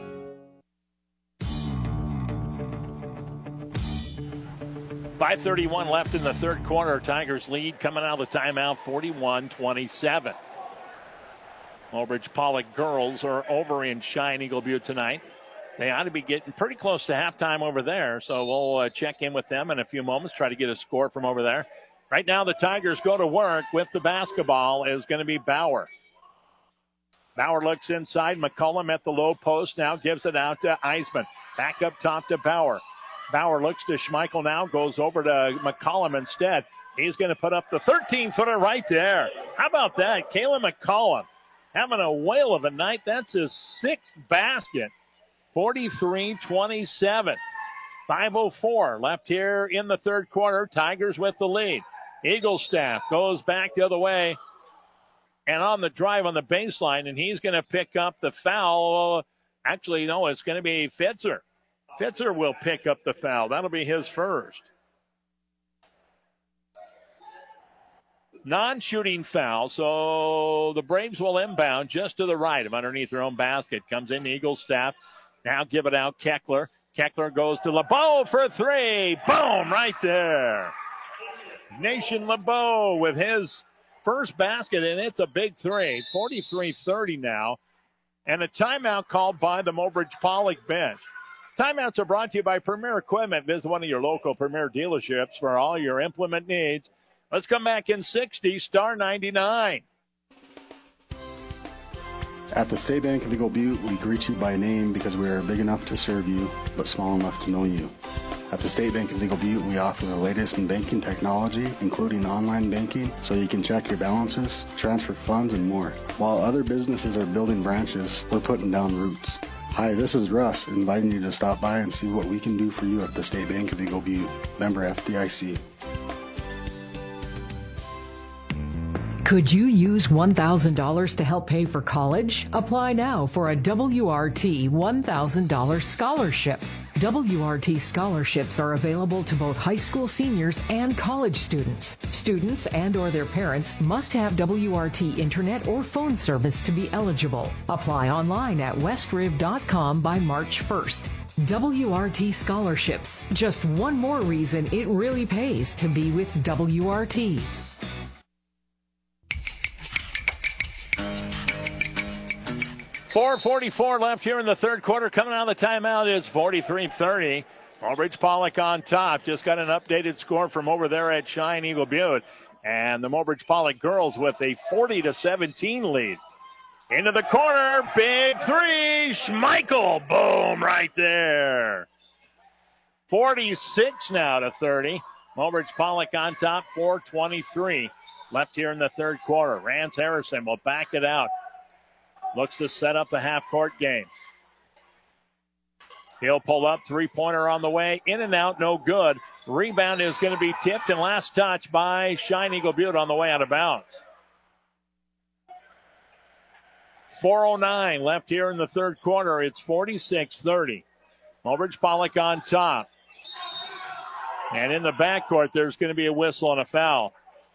five thirty-one left in the third quarter. Tigers lead coming out of the timeout, forty-one twenty-seven. Mobridge Pollock girls are over in Shine Eagle Butte tonight. They ought to be getting pretty close to halftime over there, so we'll uh, check in with them in a few moments, try to get a score from over there. Right now, the Tigers go to work with the basketball is going to be Bauer. Bauer looks inside. McCullum at the low post now gives it out to Eisman. Back up top to Bauer. Bauer looks to Schmeichel now, goes over to McCullum instead. He's going to put up the thirteen-footer right there. How about that? Caleb McCullum having a whale of a night. That's his sixth basket. forty-three twenty-seven. five oh four left here in the third quarter. Tigers with the lead. Eaglestaff goes back the other way and on the drive on the baseline, and he's going to pick up the foul. Actually, no, it's going to be Fitzer. Fitzer will pick up the foul. That'll be his first. Non-shooting foul, so the Braves will inbound just to the right of underneath their own basket. Comes in Eaglestaff. Now give it out, Keckler. Keckler goes to LeBeau for three. Boom, right there. Nation LeBeau with his first basket, and it's a big three. forty-three thirty now. And a timeout called by the Mobridge Pollock bench. Timeouts are brought to you by Premier Equipment. Visit one of your local Premier dealerships for all your implement needs. Let's come back in sixty, Star ninety-nine. At the State Bank of Eagle Butte, we greet you by name because we are big enough to serve you, but small enough to know you. At the State Bank of Eagle Butte, we offer the latest in banking technology, including online banking, so you can check your balances, transfer funds, and more. While other businesses are building branches, we're putting down roots. Hi, this is Russ, inviting you to stop by and see what we can do for you at the State Bank of Eagle Butte. Member F D I C. Could you use one thousand dollars to help pay for college? Apply now for a W R T one thousand dollars scholarship. W R T scholarships are available to both high school seniors and college students. Students and or their parents must have W R T internet or phone service to be eligible. Apply online at westriv dot com by March first. W R T scholarships. Just one more reason it really pays to be with W R T. four forty-four left here in the third quarter. Coming out of the timeout is forty-three thirty. Mobridge Pollock on top. Just got an updated score from over there at Shine Eagle Butte. And the Mobridge Pollock girls with a forty to seventeen lead. Into the corner. Big three. Schmeichel. Boom right there. forty-six now to thirty. Mobridge Pollock on top. four twenty-three left here in the third quarter. Rance Harrison will back it out. Looks to set up the half-court game. He'll pull up. Three-pointer on the way. In and out, no good. Rebound is going to be tipped, and last touch by Shine Eagle Butte on the way out of bounds. four oh nine left here in the third quarter. It's forty-six thirty. Mobridge Pollock on top. And in the backcourt, there's going to be a whistle and a foul.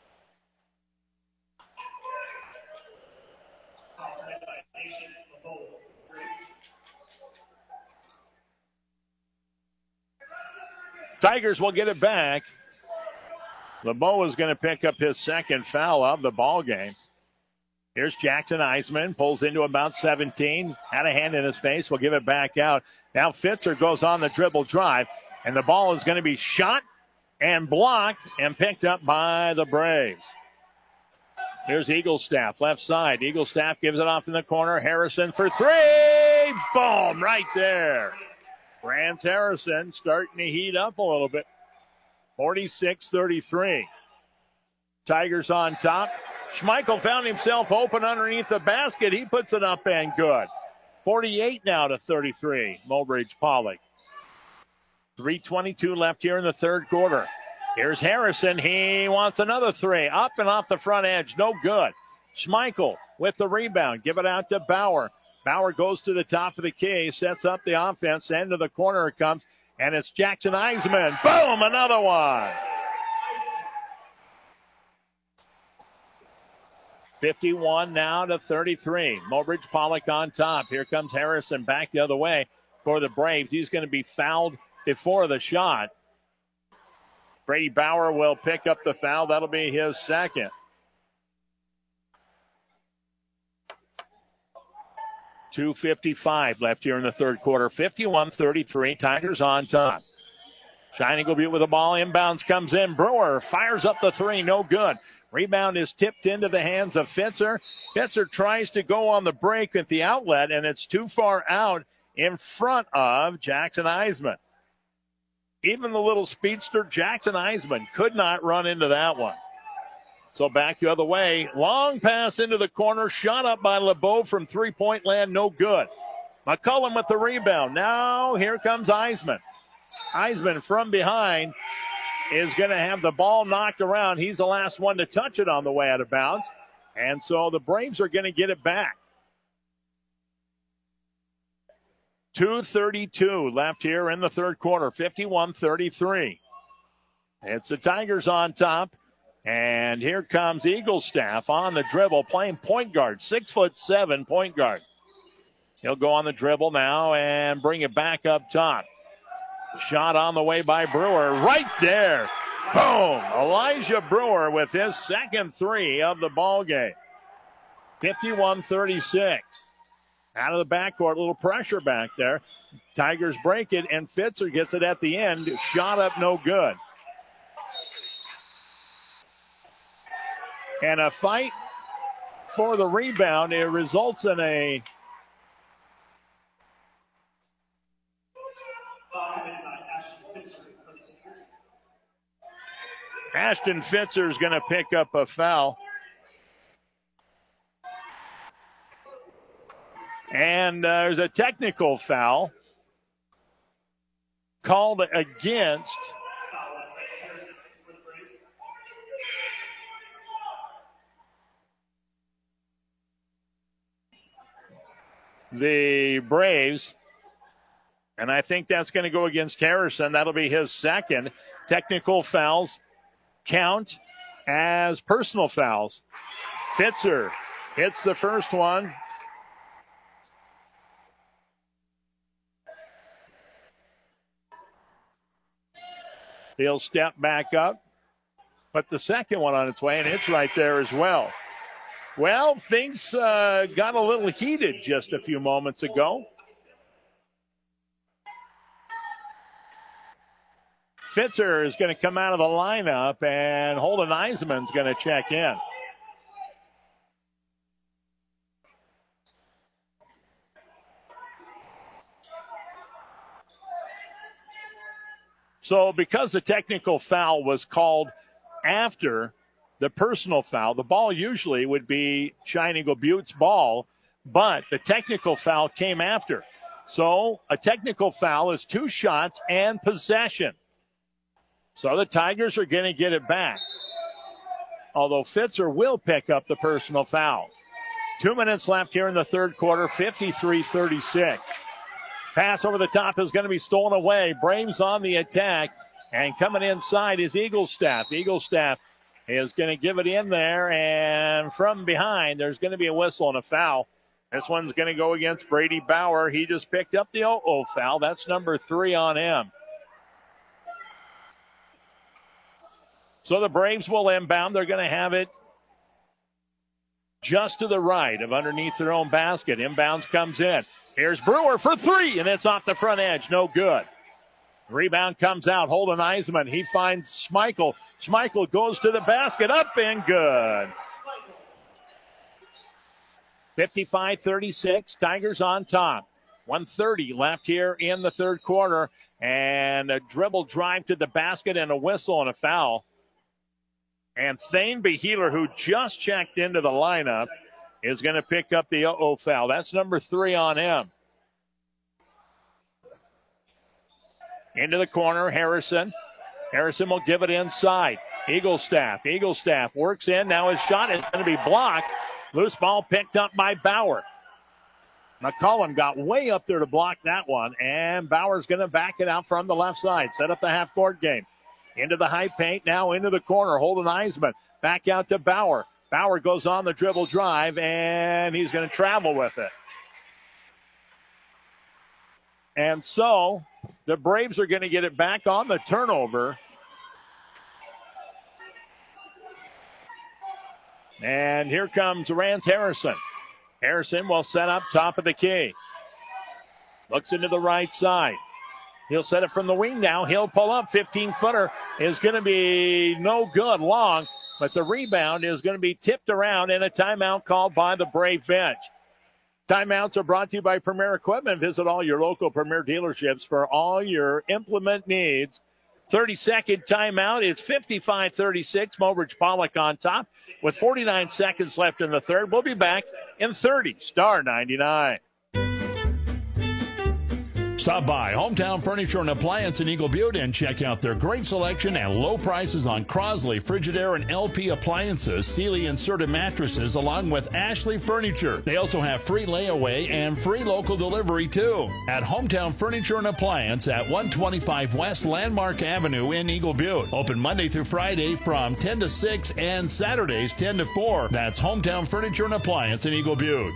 Tigers will get it back. LeBeau is going to pick up his second foul of the ball game. Here's Jackson Eisman, pulls into about seventeen. Had a hand in his face, will give it back out. Now Fitzer goes on the dribble drive, and the ball is going to be shot and blocked and picked up by the Braves. Here's Eaglestaff, left side. Eaglestaff gives it off in the corner. Harrison for three. Boom, right there. Rance Harrison starting to heat up a little bit. forty-six thirty-three. Tigers on top. Schmeichel found himself open underneath the basket. He puts it up and good. forty-eight now to thirty-three. Mobridge Pollock. three twenty-two left here in the third quarter. Here's Harrison. He wants another three. Up and off the front edge. No good. Schmeichel with the rebound. Give it out to Bauer. Bauer goes to the top of the key, sets up the offense. End of the corner it comes, and it's Jackson Eisman. Boom, another one. fifty-one now to thirty-three. Mobridge Pollock on top. Here comes Harrison back the other way for the Braves. He's going to be fouled before the shot. Brady Bauer will pick up the foul. That'll be his second. two fifty-five left here in the third quarter. fifty-one thirty-three. Tigers on top. Shine Eagle Butte with the ball. Inbounds comes in. Brewer fires up the three. No good. Rebound is tipped into the hands of Fitzer. Fitzer tries to go on the break with the outlet, and it's too far out in front of Jackson Eisman. Even the little speedster Jackson Eisman could not run into that one. So back the other way. Long pass into the corner. Shot up by LeBeau from three-point land. No good. McCullum with the rebound. Now here comes Eisman. Eisman from behind. is going to have the ball knocked around. He's the last one to touch it on the way out of bounds. And so the Braves are going to get it back. two thirty-two left here in the third quarter, fifty-one thirty-three. It's the Tigers on top. And here comes Eaglestaff on the dribble, playing point guard, six foot seven point guard. He'll go on the dribble now and bring it back up top. Shot on the way by Brewer, right there. Boom! Elijah Brewer with his second three of the ball game. fifty-one thirty-six. Out of the backcourt, a little pressure back there. Tigers break it, and Fitzer gets it at the end. Shot up, no good. And a fight for the rebound. It results in a Ashton Fitzer is going to pick up a foul. And uh, there's a technical foul called against the Braves. And I think that's going to go against Harrison. That'll be his second. Technical fouls count as personal fouls. Fitzer hits the first one. He'll step back up, but the second one on its way, and it's right there as well. Well, things uh, got a little heated just a few moments ago. Fitzer is going to come out of the lineup, and Holden Eisenman's going to check in. So because the technical foul was called after the personal foul, the ball usually would be Shine Eagle Butte's ball, but the technical foul came after. So a technical foul is two shots and possession. So the Tigers are going to get it back, although Fitzer will pick up the personal foul. Two minutes left here in the third quarter, fifty-three thirty-six. Pass over the top is going to be stolen away. Braves on the attack, and coming inside is Eaglestaff. Eaglestaff is going to give it in there, and from behind there's going to be a whistle and a foul. This one's going to go against Brady Bauer. He just picked up the oh-oh foul. That's number three on him. So the Braves will inbound. They're going to have it just to the right of underneath their own basket. Inbounds comes in. Here's Brewer for three, and it's off the front edge. No good. Rebound comes out. Holden Eisenman. He finds Schmeichel. Schmeichel goes to the basket. Up and good. fifty-five thirty-six. Tigers on top. one thirty left here in the third quarter. And a dribble drive to the basket and a whistle and a foul. And Thane Beheeler, who just checked into the lineup, is going to pick up the uh-oh foul. That's number three on him. Into the corner, Harrison. Harrison will give it inside. Eaglestaff. Eaglestaff works in. Now his shot is going to be blocked. Loose ball picked up by Bauer. McCollum got way up there to block that one, and Bauer's going to back it out from the left side. Set up the half-court game. Into the high paint, now into the corner. Holden Eisenman. Back out to Bauer. Bauer goes on the dribble drive, and he's going to travel with it. And so the Braves are going to get it back on the turnover. And here comes Rance Harrison. Harrison will set up top of the key. Looks into the right side. He'll set it from the wing now. He'll pull up. fifteen-footer is going to be no good long. But the rebound is going to be tipped around, and a timeout called by the Brave bench. Timeouts are brought to you by Premier Equipment. Visit all your local Premier dealerships for all your implement needs. thirty-second timeout. It's fifty-five thirty-six. Mobridge Pollock on top with forty-nine seconds left in the third. We'll be back in thirty. Star ninety-nine. Stop by Hometown Furniture and Appliance in Eagle Butte and check out their great selection and low prices on Crosley, Frigidaire, and L P appliances, Sealy inserted mattresses, along with Ashley Furniture. They also have free layaway and free local delivery, too, at Hometown Furniture and Appliance at one twenty-five West Landmark Avenue in Eagle Butte. Open Monday through Friday from ten to six and Saturdays ten to four. That's Hometown Furniture and Appliance in Eagle Butte.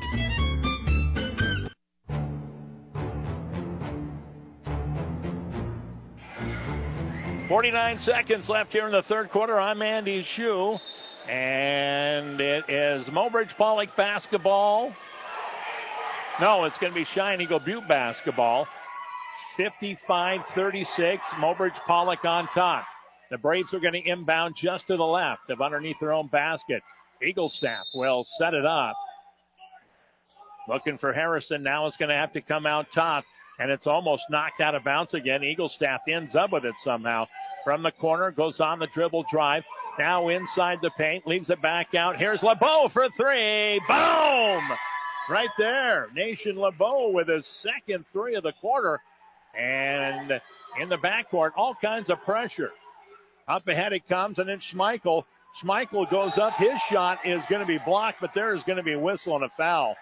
forty-nine seconds left here in the third quarter. I'm Andy Shue, and it is Mobridge Pollock basketball. No, it's going to be Shine Eagle Butte basketball. fifty-five thirty-six, Mobridge Pollock on top. The Braves are going to inbound just to the left of underneath their own basket. Eagle staff will set it up. Looking for Harrison. Now it's going to have to come out top. And it's almost knocked out of bounds again. Eagle staff ends up with it somehow. From the corner, goes on the dribble drive. Now inside the paint, leaves it back out. Here's LeBeau for three. Boom! Right there. Nation LeBeau with his second three of the quarter. And in the backcourt, all kinds of pressure. Up ahead it comes, and then Schmeichel. Schmeichel goes up. His shot is going to be blocked, but there is going to be a whistle and a foul.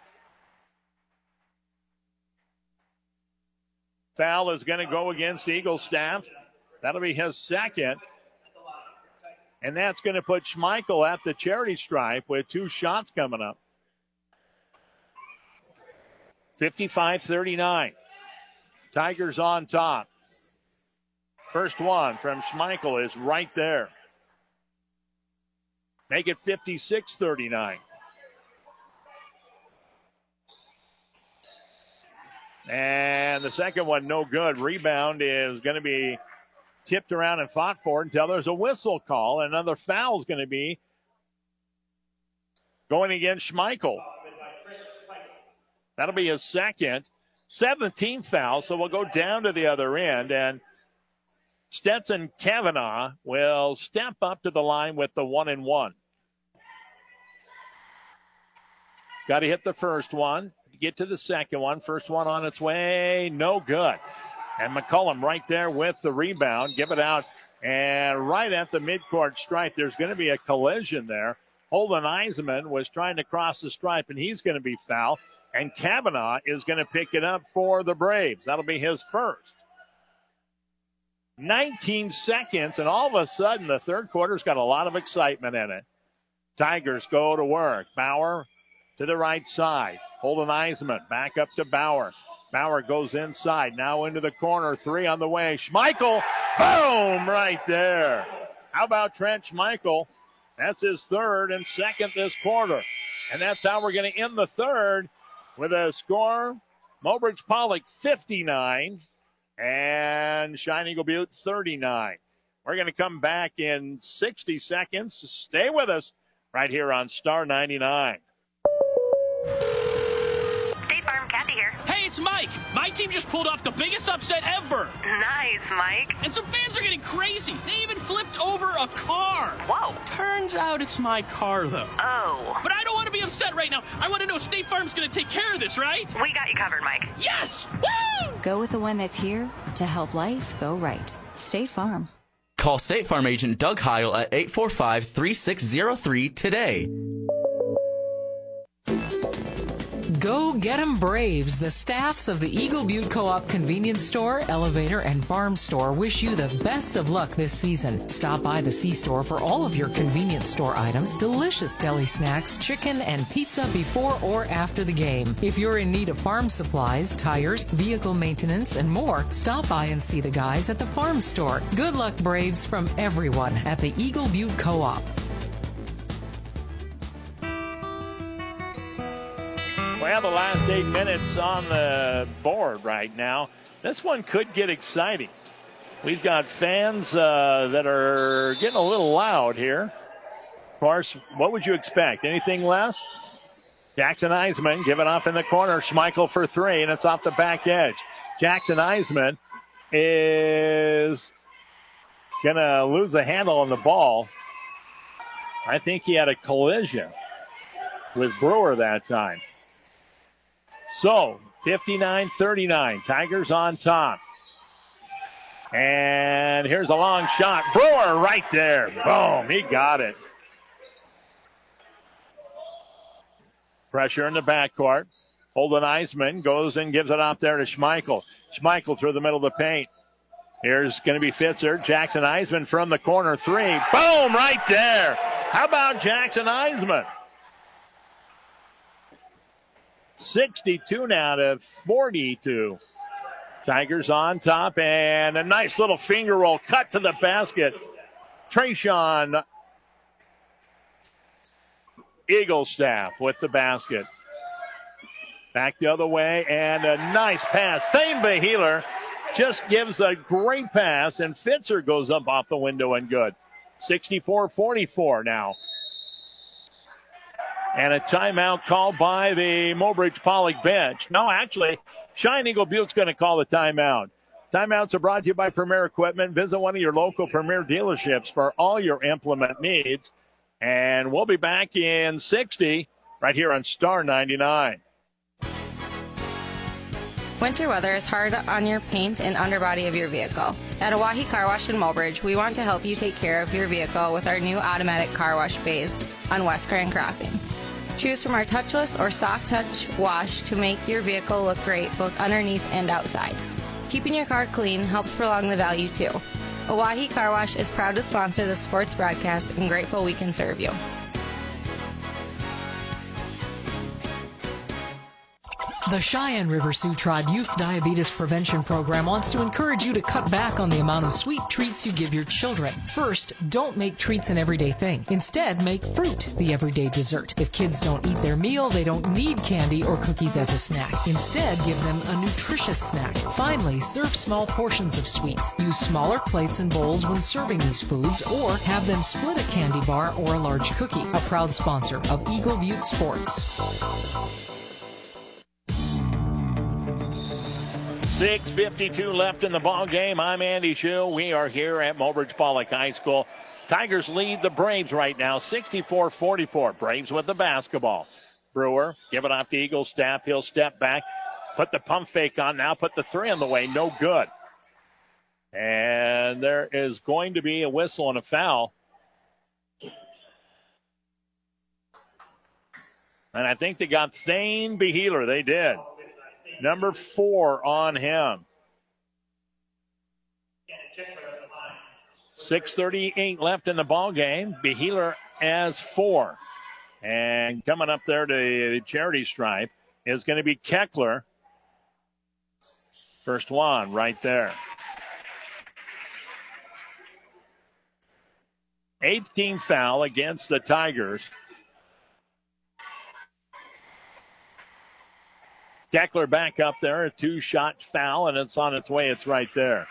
Foul is going to go against Eagle staff. That'll be his second. And that's going to put Schmeichel at the charity stripe with two shots coming up. fifty-five thirty-nine. Tigers on top. First one from Schmeichel is right there. Make it fifty-six thirty-nine. And the second one, no good. Rebound is going to be tipped around and fought for until there's a whistle call. Another foul is going to be going against Schmeichel. That'll be his second. seventeenth foul, so we'll go down to the other end. And Stetson Kavanaugh will step up to the line with the one and one. Got to hit the first one. Get to the second one. First one on its way. No good. And McCollum right there with the rebound. Give it out. And right at the midcourt stripe, there's going to be a collision there. Holden Eisenman was trying to cross the stripe, and he's going to be fouled. And Kavanaugh is going to pick it up for the Braves. That'll be his first. nineteen seconds, and all of a sudden the third quarter's got a lot of excitement in it. Tigers go to work. Bauer to the right side. Holden Eisenman back up to Bauer. Bauer goes inside. Now into the corner. Three on the way. Schmeichel. Boom! Right there. How about Trent Schmeichel? That's his third and second this quarter. And that's how we're going to end the third with a score. Mobridge Pollock fifty-nine and Shine Eagle Butte thirty-nine. We're going to come back in sixty seconds. Stay with us right here on Star ninety-nine. State Farm, Kathy here. Hey, it's Mike. My team just pulled off the biggest upset ever. Nice, Mike. And some fans are getting crazy. They even flipped over a car. Whoa. Turns out it's my car, though. Oh. But I don't want to be upset right now. I want to know State Farm's going to take care of this, right? We got you covered, Mike. Yes! Woo! Go with the one that's here to help life go right. State Farm. Call State Farm agent Doug Heil at eight four five, three six zero three today. Go get 'em Braves. The staffs of the Eagle Butte Co-op Convenience Store, Elevator, and Farm Store wish you the best of luck this season. Stop by the C-Store for all of your convenience store items, delicious deli snacks, chicken, and pizza before or after the game. If you're in need of farm supplies, tires, vehicle maintenance, and more, stop by and see the guys at the Farm Store. Good luck, Braves, from everyone at the Eagle Butte Co-op. Well, the last eight minutes on the board right now. This one could get exciting. We've got fans uh, that are getting a little loud here. Of course, what would you expect? Anything less? Jackson Eisman giving off in the corner. Schmeichel for three, and it's off the back edge. Jackson Eisman is going to lose the handle on the ball. I think he had a collision with Brewer that time. So, fifty-nine thirty-nine. Tigers on top. And here's a long shot. Brewer right there. Boom. He got it. Pressure in the backcourt. Holden Eisman goes and gives it out there to Schmeichel. Schmeichel through the middle of the paint. Here's going to be Fitzer. Jackson Eisman from the corner three. Boom, right there. How about Jackson Eisman? sixty-two now to forty-two. Tigers on top, and a nice little finger roll cut to the basket. Trayshawn Eaglestaff with the basket. Back the other way, and a nice pass. Thane Beheeler just gives a great pass, and Fitzer goes up off the window and good. sixty-four forty-four now. And a timeout called by the Mobridge Pollock bench. No, actually, Shine Eagle Butte's going to call the timeout. Timeouts are brought to you by Premier Equipment. Visit one of your local Premier dealerships for all your implement needs. And we'll be back in sixty right here on Star ninety-nine. Winter weather is hard on your paint and underbody of your vehicle. At Oahe Car Wash in Mobridge, we want to help you take care of your vehicle with our new automatic car wash bays on West Grand Crossing. Choose from our touchless or soft touch wash to make your vehicle look great both underneath and outside. Keeping your car clean helps prolong the value too. Oahe Car Wash is proud to sponsor this sports broadcast and grateful we can serve you. The Cheyenne River Sioux Tribe Youth Diabetes Prevention Program wants to encourage you to cut back on the amount of sweet treats you give your children. First, don't make treats an everyday thing. Instead, make fruit the everyday dessert. If kids don't eat their meal, they don't need candy or cookies as a snack. Instead, give them a nutritious snack. Finally, serve small portions of sweets. Use smaller plates and bowls when serving these foods, or have them split a candy bar or a large cookie. A proud sponsor of Eagle Butte Sports. six fifty-two left in the ball game. I'm Andy Shue. We are here at Mobridge Pollock High School. Tigers lead the Braves right now, sixty-four forty-four. Braves with the basketball. Brewer, give it off to Eaglestaff. He'll step back, put the pump fake on now, put the three on the way. No good. And there is going to be a whistle and a foul. And I think they got Thane Beheeler. They did. Number four on him. six thirty-eight left in the ball game. Beheeler has four. And coming up there to the charity stripe is going to be Keckler. First one right there. Eighth team foul against the Tigers. Keckler back up there, a two-shot foul, and it's on its way. It's right there.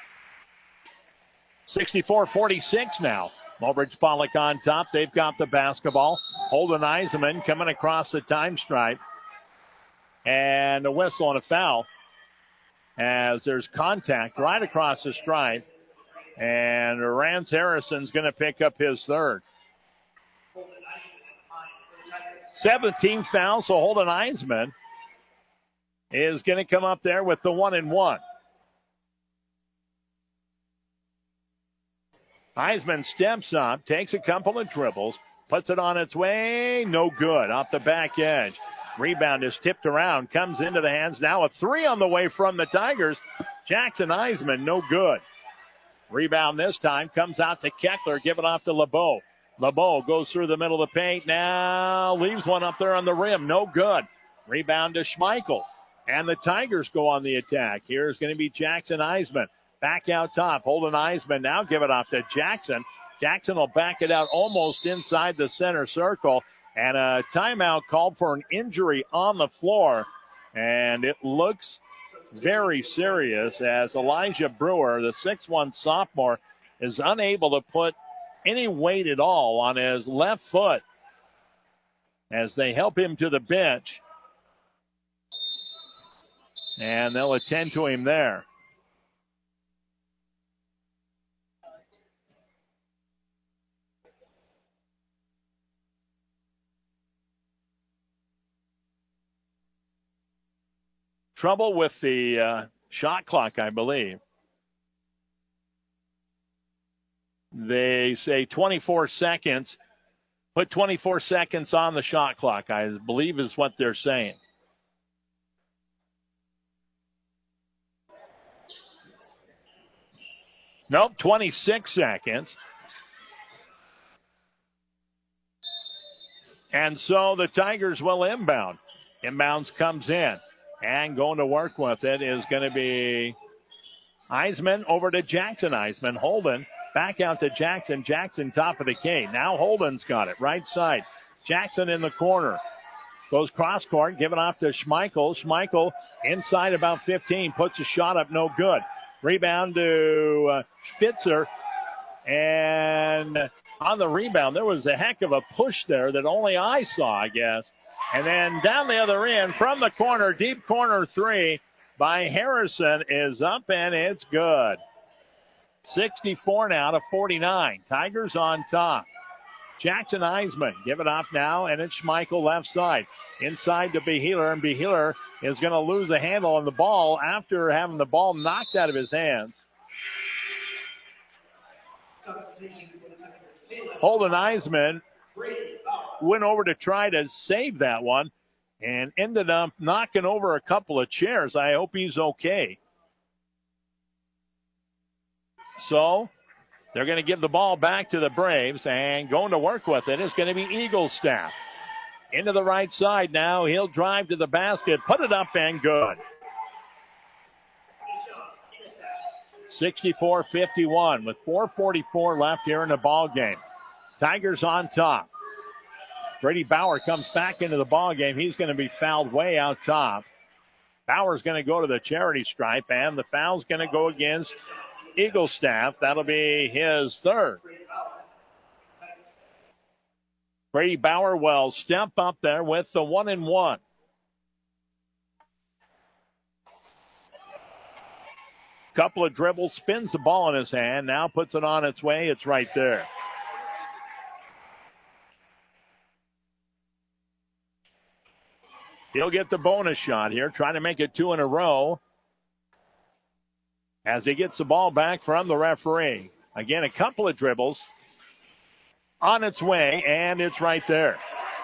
sixty-four forty-six now. Mobridge Pollock on top. They've got the basketball. Holden Eisenman coming across the time stripe. And a whistle and a foul as there's contact right across the stripe. And Rance Harrison's going to pick up his third. Seventh team foul, so Holden Eisenman is going to come up there with the one and one. Eisman steps up, takes a couple of dribbles, puts it on its way. No good. Off the back edge. Rebound is tipped around, comes into the hands. Now a three on the way from the Tigers. Jackson Eisman, no good. Rebound this time comes out to Keckler. Give it off to LeBeau. LeBeau goes through the middle of the paint. Now leaves one up there on the rim. No good. Rebound to Schmeichel. And the Tigers go on the attack. Here's going to be Jackson Eisman. Back out top. Holden Eisman now give it off to Jackson. Jackson will back it out almost inside the center circle. And a timeout called for an injury on the floor. And it looks very serious as Elijah Brewer, the six one sophomore, is unable to put any weight at all on his left foot as they help him to the bench. And they'll attend to him there. trouble with the uh, shot clock, I believe. They say twenty-four seconds. Put twenty-four seconds on the shot clock, I believe is what they're saying. Nope, twenty-six seconds. And so the Tigers will inbound. Inbounds comes in. And going to work with it is going to be Eisman over to Jackson. Eisman, Holden back out to Jackson. Jackson top of the key. Now Holden's got it. Right side. Jackson in the corner. Goes cross court. Give it off to Schmeichel. Schmeichel inside about fifteen. Puts a shot up. No good. Rebound to uh, Fitzer. And on the rebound, there was a heck of a push there that only I saw, I guess. And then down the other end from the corner, deep corner three by Harrison is up, and it's good. sixty-four now to forty-nine. Tigers on top. Jackson Eisman, give it off now, and it's Schmeichel left side. Inside to Beheeler, and Beheeler is going to lose a handle on the ball after having the ball knocked out of his hands. Holden Eisman went over to try to save that one and ended up knocking over a couple of chairs. I hope he's okay. So they're going to give the ball back to the Braves, and going to work with it is going to be Eaglestaff. Into the right side now. He'll drive to the basket, put it up, and good. sixty-four fifty-one with four forty-four left here in the ball game. Tigers on top. Brady Bauer comes back into the ball game. He's going to be fouled way out top. Bauer's going to go to the charity stripe, and the foul's going to go against Eaglestaff. That'll be his third. Brady Bauer will step up there with the one and one. Couple of dribbles, spins the ball in his hand, now puts it on its way. It's right there. He'll get the bonus shot here, trying to make it two in a row as he gets the ball back from the referee. Again, a couple of dribbles on its way, and it's right there.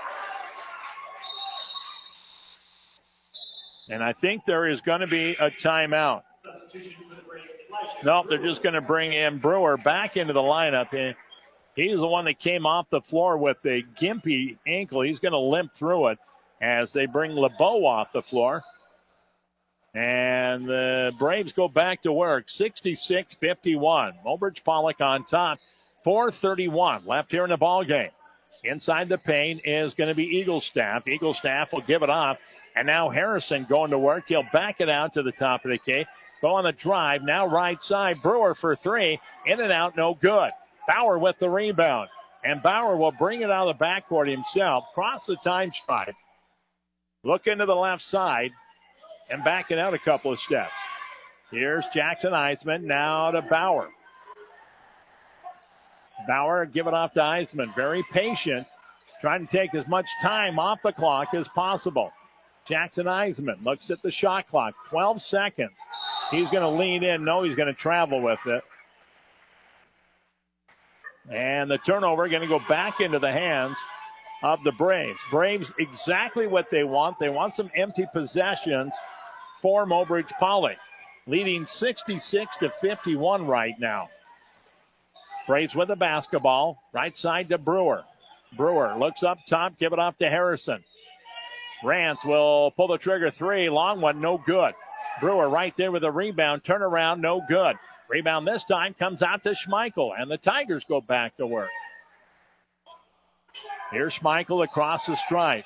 And I think there is going to be a timeout. Nope, they're just going to bring in Brewer back into the lineup. And he's the one that came off the floor with a gimpy ankle. He's going to limp through it as they bring LeBeau off the floor. And the Braves go back to work, sixty-six fifty-one. Mobridge Pollock on top, four thirty-one left here in the ball game. Inside the paint is going to be Eaglestaff. Eaglestaff will give it off. And now Harrison going to work. He'll back it out to the top of the key. Go on the drive. Now right side. Brewer for three. In and out. No good. Bauer with the rebound. And Bauer will bring it out of the backcourt himself. Cross the time stripe. Look into the left side. And back it out a couple of steps. Here's Jackson Eisman. Now to Bauer. Bauer give it off to Eisman. Very patient. Trying to take as much time off the clock as possible. Jackson Eisman looks at the shot clock. twelve seconds. He's going to lean in. No, he's going to travel with it. And the turnover going to go back into the hands of the Braves. Braves exactly what they want. They want some empty possessions for Mobridge Pollock. Leading sixty-six to fifty-one right now. Braves with the basketball. Right side to Brewer. Brewer looks up top. Give it off to Harrison. Rance will pull the trigger three. Long one, no good. Brewer right there with a rebound. Turnaround, no good. Rebound this time comes out to Schmeichel, and the Tigers go back to work. Here's Schmeichel across the stripe.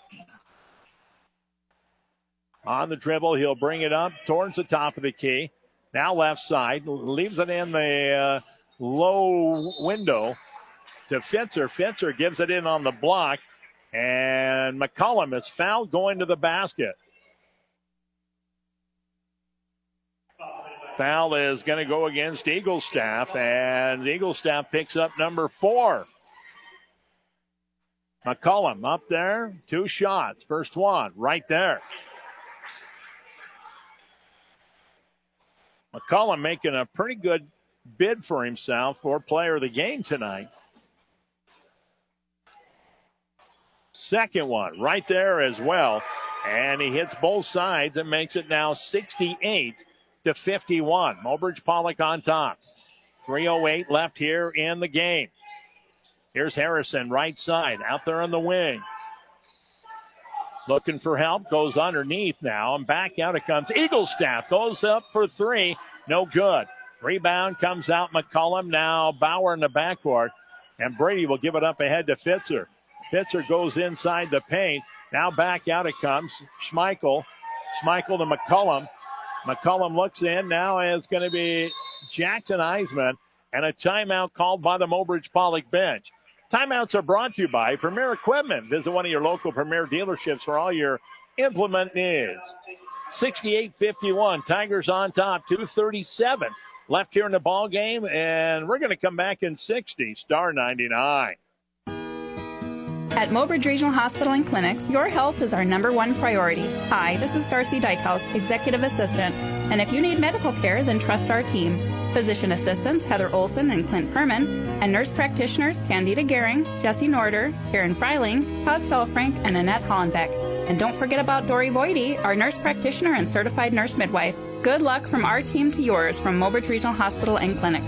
On the dribble, he'll bring it up towards the top of the key. Now left side, leaves it in the uh, low window to Fitzer. Fitzer gives it in on the block. And McCollum is fouled going to the basket. Foul is going to go against Eaglestaff, and Eaglestaff picks up number four. McCollum up there, two shots. First one right there. McCullum making a pretty good bid for himself for player of the game tonight. Second one right there as well. And he hits both sides and makes it now sixty-eight to fifty-one. Mobridge Pollock on top. three oh eight left here in the game. Here's Harrison, right side, out there on the wing. Looking for help, goes underneath now, and back out it comes. Eaglestaff goes up for three, no good. Rebound comes out McCullum, now Bauer in the backcourt, and Brady will give it up ahead to Fitzer. Fitzer goes inside the paint, now back out it comes. Schmeichel, Schmeichel to McCullum. McCullum looks in, now it's going to be Jackson Eisman, and a timeout called by the Mobridge Pollock bench. Timeouts are brought to you by Premier Equipment. Visit one of your local Premier dealerships for all your implement needs. sixty-eight fifty-one, Tigers on top, two thirty-seven left here in the ball game, and we're going to come back in sixty, Star ninety-nine. At Mobridge Regional Hospital and Clinics, your health is our number one priority. Hi, this is Darcy Dykehouse, Executive Assistant, and if you need medical care, then trust our team. Physician assistants Heather Olson and Clint Herman, and nurse practitioners Candida Gehring, Jesse Norder, Karen Freiling, Todd Selfrank, and Annette Hollenbeck. And don't forget about Dory Voidy, our nurse practitioner and certified nurse midwife. Good luck from our team to yours from Mobridge Regional Hospital and Clinics.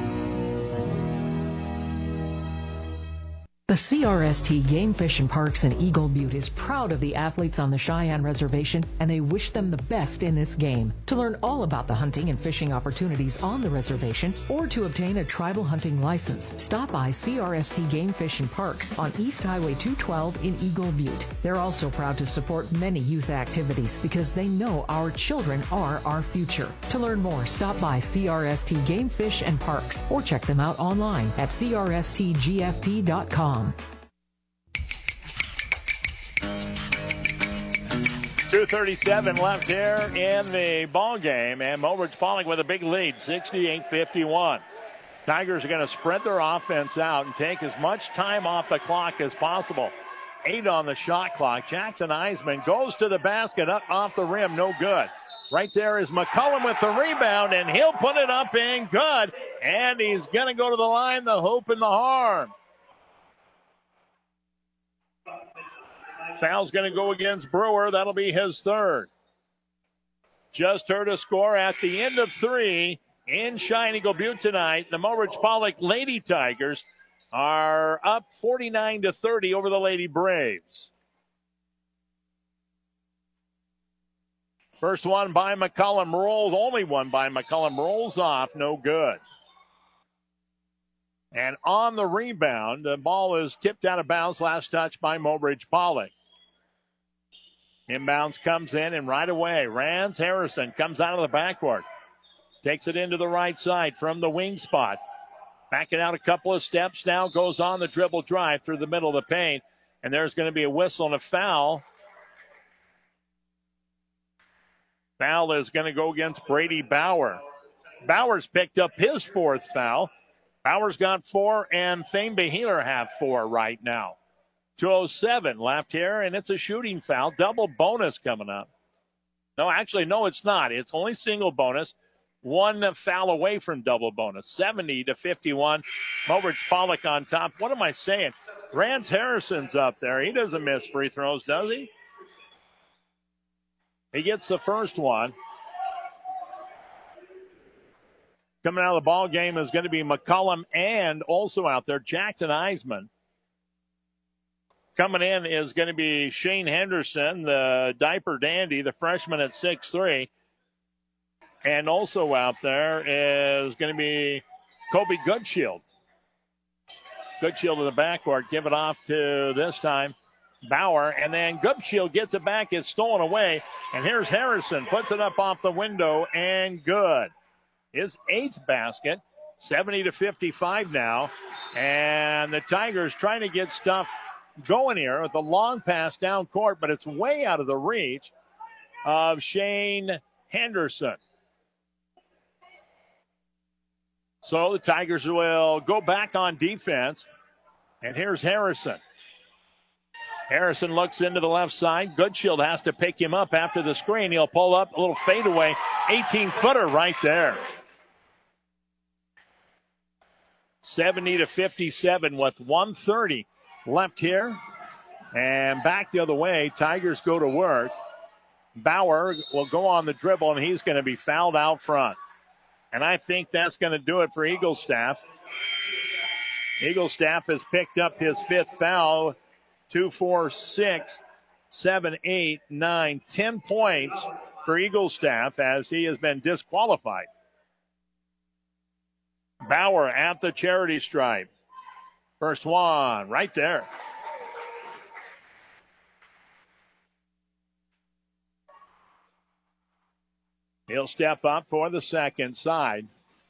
The C R S T Game Fish and Parks in Eagle Butte is proud of the athletes on the Cheyenne Reservation, and they wish them the best in this game. To learn all about the hunting and fishing opportunities on the reservation, or to obtain a tribal hunting license, stop by C R S T Game Fish and Parks on East Highway two twelve in Eagle Butte. They're also proud to support many youth activities because they know our children are our future. To learn more, stop by C R S T Game Fish and Parks or check them out online at c r s t g f p dot com. two thirty-seven left here in the ball game, and Mobridge Pollock with a big lead, sixty-eight fifty-one. Tigers are going to spread their offense out and take as much time off the clock as possible. Eight on the shot clock. Jackson Eisman goes to the basket, up off the rim, no good. Right there is McCullum with the rebound, and he'll put it up in good. And he's going to go to the line, the hoop and the harm. Foul's going to go against Brewer. That'll be his third. Just heard a score at the end of three in Cheyenne Eagle Butte tonight. The Mobridge Pollock Lady Tigers are up forty-nine to thirty over the Lady Braves. First one by McCullum rolls, only one by McCullum rolls off, no good. And on the rebound, the ball is tipped out of bounds, last touch by Mobridge Pollock. Inbounds comes in, and right away, Rance Harrison comes out of the backcourt. Takes it into the right side from the wing spot. Backing out a couple of steps now, goes on the dribble drive through the middle of the paint. And there's going to be a whistle and a foul. Foul is going to go against Brady Bauer. Bauer's picked up his fourth foul. Bauer's got four, and Thane Beheeler have four right now. two oh seven left here, and it's a shooting foul. Double bonus coming up. No, actually, no, it's not. It's only single bonus. One foul away from double bonus. seventy to fifty-one. Mobridge Pollock on top. What am I saying? Rance Harrison's up there. He doesn't miss free throws, does he? He gets the first one. Coming out of the ball game is going to be McCullum, and also out there, Jackson Eisman. Coming in is going to be Shane Henderson, the diaper dandy, the freshman at six three. And also out there is going to be Kobe Goodshield. Goodshield to the backcourt. Give it off to, this time, Bauer. And then Goodshield gets it back. It's stolen away. And here's Harrison. Puts it up off the window, and good. His eighth basket. seventy to fifty-five now. And the Tigers trying to get stuff going here with a long pass down court, but it's way out of the reach of Shane Henderson. So the Tigers will go back on defense. And here's Harrison. Harrison looks into the left side. Goodshield has to pick him up after the screen. He'll pull up a little fadeaway. eighteen-footer right there. seventy to fifty-seven with one thirty left here. And back the other way. Tigers go to work. Bauer will go on the dribble, and he's going to be fouled out front. And I think that's going to do it for Eaglestaff. Eaglestaff has picked up his fifth foul. Two, four, six, seven, eight, nine, ten points for Eaglestaff as he has been disqualified. Bauer at the charity stripe. First one right there. He'll step up for the second side.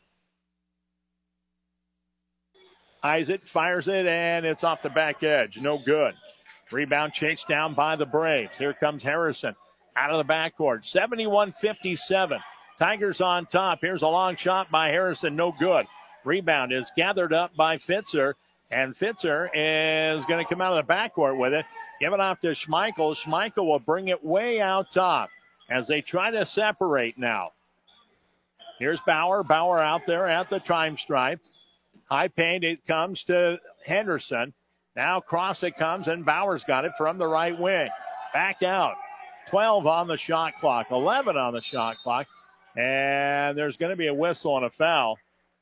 Isaac fires it, and it's off the back edge. No good. Rebound chased down by the Braves. Here comes Harrison out of the backcourt. seventy-one fifty-seven. Tigers on top. Here's a long shot by Harrison. No good. Rebound is gathered up by Fitzer, and Fitzer is going to come out of the backcourt with it. Give it off to Schmeichel. Schmeichel will bring it way out top as they try to separate now. Here's Bauer. Bauer out there at the time stripe. High paint, it comes to Henderson. Now cross it comes, and Bauer's got it from the right wing. Back out. twelve on the shot clock, eleven on the shot clock. And there's going to be a whistle and a foul.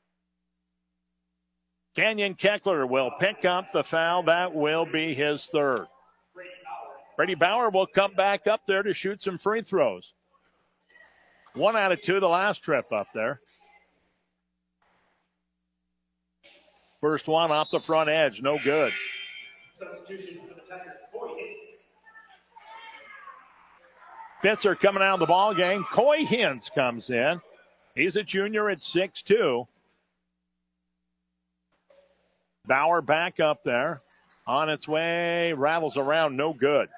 Kenyon Keckler will pick up the foul. That will be his third. Brady Bauer will come back up there to shoot some free throws. One out of two the last trip up there. First one off the front edge, no good. Substitution for the Tigers, Coy Hintz. Fitzer coming out of the ball game. Coy Hintz comes in. He's a junior at six two. Bauer back up there. On its way, rattles around, no good.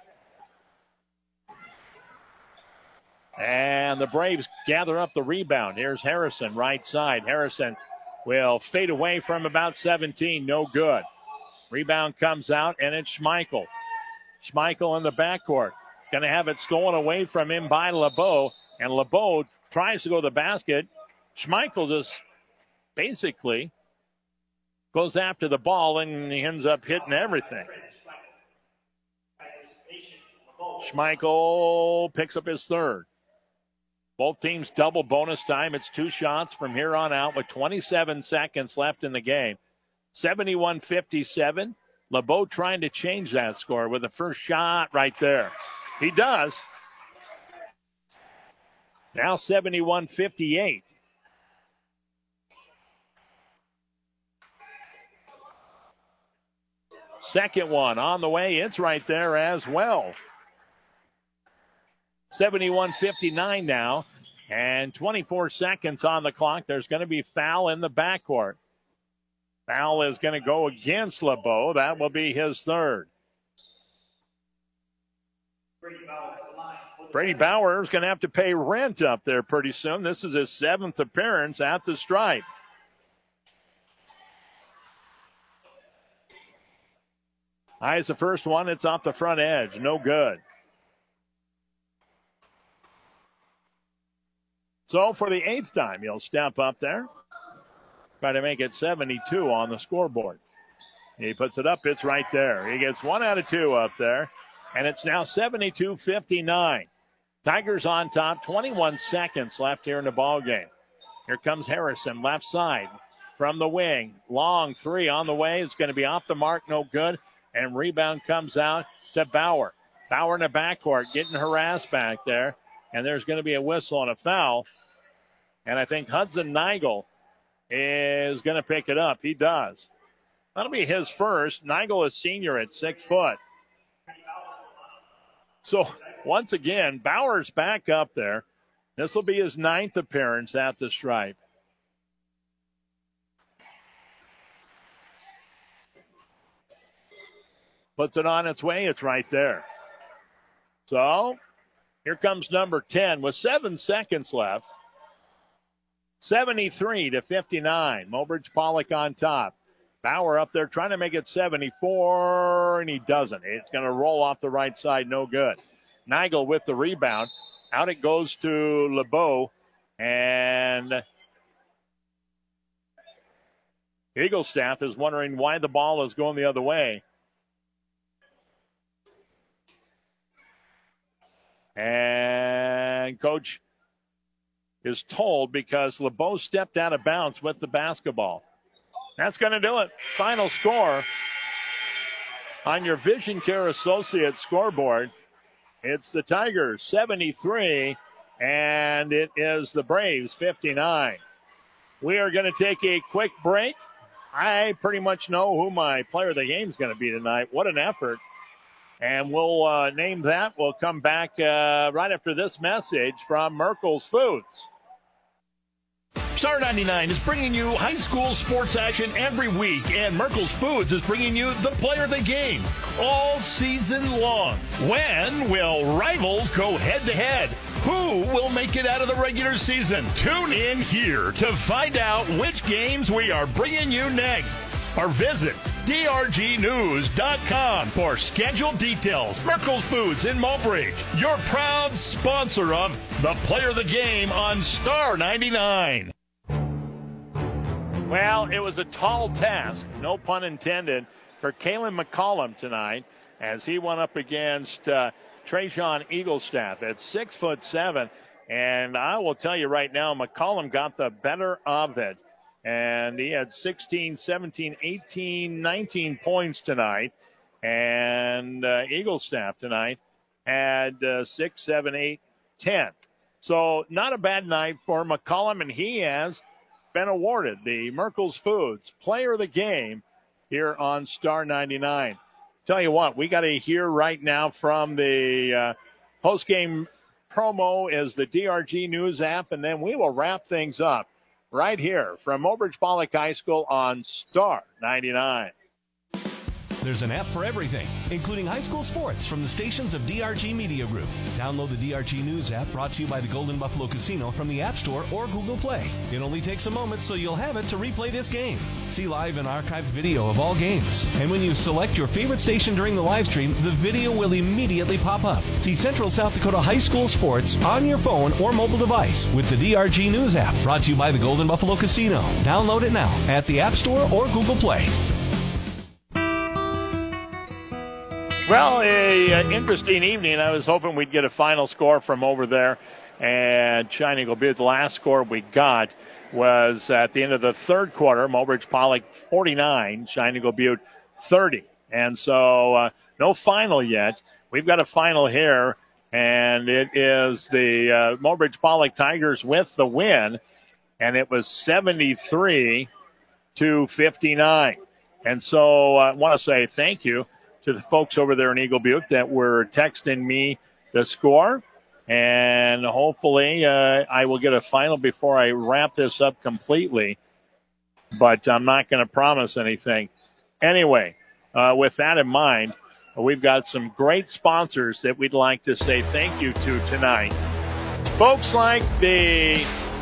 And the Braves gather up the rebound. Here's Harrison, right side. Harrison will fade away from about seventeen. No good. Rebound comes out, and it's Schmeichel. Schmeichel in the backcourt. Going to have it stolen away from him by LeBeau. And LeBeau tries to go to the basket. Schmeichel just basically goes after the ball, and he ends up hitting everything. Schmeichel picks up his third. Both teams double bonus time. It's two shots from here on out with twenty-seven seconds left in the game. seventy-one fifty-seven. LeBeau trying to change that score with the first shot right there. He does. Now seventy-one fifty-eight. Second one on the way. It's right there as well. seventy-one fifty-nine now, and twenty-four seconds on the clock. There's going to be foul in the backcourt. Foul is going to go against LeBeau. That will be his third. Brady Bauer is going to have to pay rent up there pretty soon. This is his seventh appearance at the stripe. High is the first one. It's off the front edge. No good. So for the eighth time, he'll step up there. Try to make it seventy-two on the scoreboard. He puts it up. It's right there. He gets one out of two up there. And it's now seventy-two fifty-nine. Tigers on top. twenty-one seconds left here in the ball game. Here comes Harrison, left side from the wing. Long three on the way. It's going to be off the mark. No good. And rebound comes out to Bauer. Bauer in the backcourt getting harassed back there. And there's going to be a whistle and a foul. And I think Hudson Nigel is going to pick it up. He does. That'll be his first. Nigel is senior at six foot. So, once again, Bauer's back up there. This will be his ninth appearance at the stripe. Puts it on its way. It's right there. So, here comes number ten with seven seconds left. seventy-three to fifty-nine. Mobridge Pollock on top. Bauer up there trying to make it seventy-four, and he doesn't. It's going to roll off the right side, no good. Nigel with the rebound. Out it goes to LeBeau, and Eagle staff is wondering why the ball is going the other way. And coach is told because LeBeau stepped out of bounds with the basketball. That's going to do it. Final score on your Vision Care Associates scoreboard. It's the Tigers seventy-three, and it is the Braves fifty-nine. We are going to take a quick break. I pretty much know who my player of the game is going to be tonight. What an effort. And we'll uh, name that. We'll come back uh, right after this message from Merkel's Foods. Star ninety-nine is bringing you high school sports action every week, and Merkel's Foods is bringing you the player of the game all season long. When will rivals go head-to-head? Who will make it out of the regular season? Tune in here to find out which games we are bringing you next. Or visit D R G news dot com for scheduled details. Merkel's Foods in Mulbridge, your proud sponsor of the player of the game on Star ninety-nine. Well, it was a tall task, no pun intended, for Kalen McCollum tonight as he went up against uh, Trajan Eaglestaff at six foot seven. And I will tell you right now, McCollum got the better of it. And he had sixteen, seventeen, eighteen, nineteen points tonight. And uh, Eaglestaff tonight had uh, six, seven, eight, ten. So not a bad night for McCollum, and he has been awarded the Merkel's Foods Player of the Game here on Star ninety-nine. Tell you what, we got to hear right now from the uh, post-game promo as the D R G News app, and then we will wrap things up right here from Mobridge Pollock High School on Star ninety-nine. There's an app for everything, including high school sports from the stations of D R G Media Group. Download the D R G News app brought to you by the Golden Buffalo Casino from the App Store or Google Play. It only takes a moment, so you'll have it to replay this game. See live and archived video of all games. And when you select your favorite station during the live stream, the video will immediately pop up. See Central South Dakota high school sports on your phone or mobile device with the D R G News app brought to you by the Golden Buffalo Casino. Download it now at the App Store or Google Play. Well, a, a interesting evening. I was hoping we'd get a final score from over there. And Shine Eagle Butte, the last score we got was at the end of the third quarter. Mobridge Pollock forty-nine, Shine Eagle Butte thirty. And so uh, no final yet. We've got a final here, and it is the uh, Mobridge Pollock Tigers with the win. And it was seventy-three to fifty-nine. And so I want to say thank you to the folks over there in Eagle Butte that were texting me the score. And hopefully uh, I will get a final before I wrap this up completely. But I'm not going to promise anything. Anyway, uh, with that in mind, we've got some great sponsors that we'd like to say thank you to tonight. Folks like the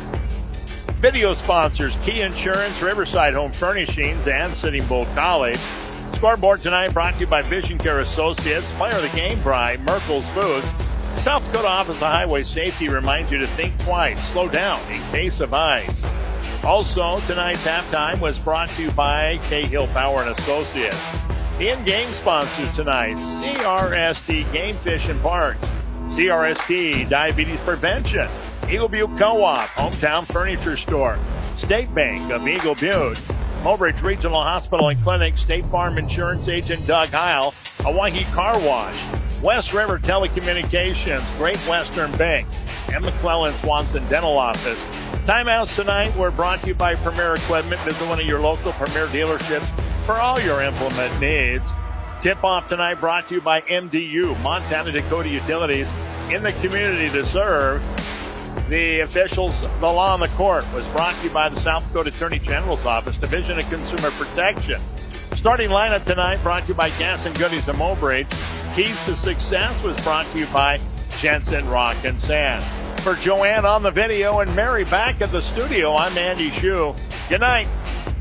video sponsors, Key Insurance, Riverside Home Furnishings, and Sitting Bull College. Scoreboard tonight brought to you by Vision Care Associates. Player of the game by Merkel's Foods. South Dakota Office of Highway Safety reminds you to think twice. Slow down in case of ice. Also, tonight's halftime was brought to you by Cahill Power and Associates. The in-game sponsors tonight, C R S T Game Fish and Park, C R S T Diabetes Prevention, Eagle Butte Co-op, Hometown Furniture Store, State Bank of Eagle Butte, Mobridge Regional Hospital and Clinic, State Farm Insurance Agent Doug Heil, Hawaii Car Wash, West River Telecommunications, Great Western Bank, and McClellan Swanson Dental Office. Timeouts tonight were brought to you by Premier Equipment. Visit one of your local Premier dealerships for all your implement needs. Tip-off tonight brought to you by M D U, Montana Dakota Utilities, in the community to serve. The officials, the law on the court, was brought to you by the South Dakota Attorney General's Office, Division of Consumer Protection. Starting lineup tonight brought to you by Gas and Goodies of Mobridge. Keys to Success was brought to you by Jensen Rock and Sand. For Joanne on the video and Mary back at the studio, I'm Andy Shue. Good night.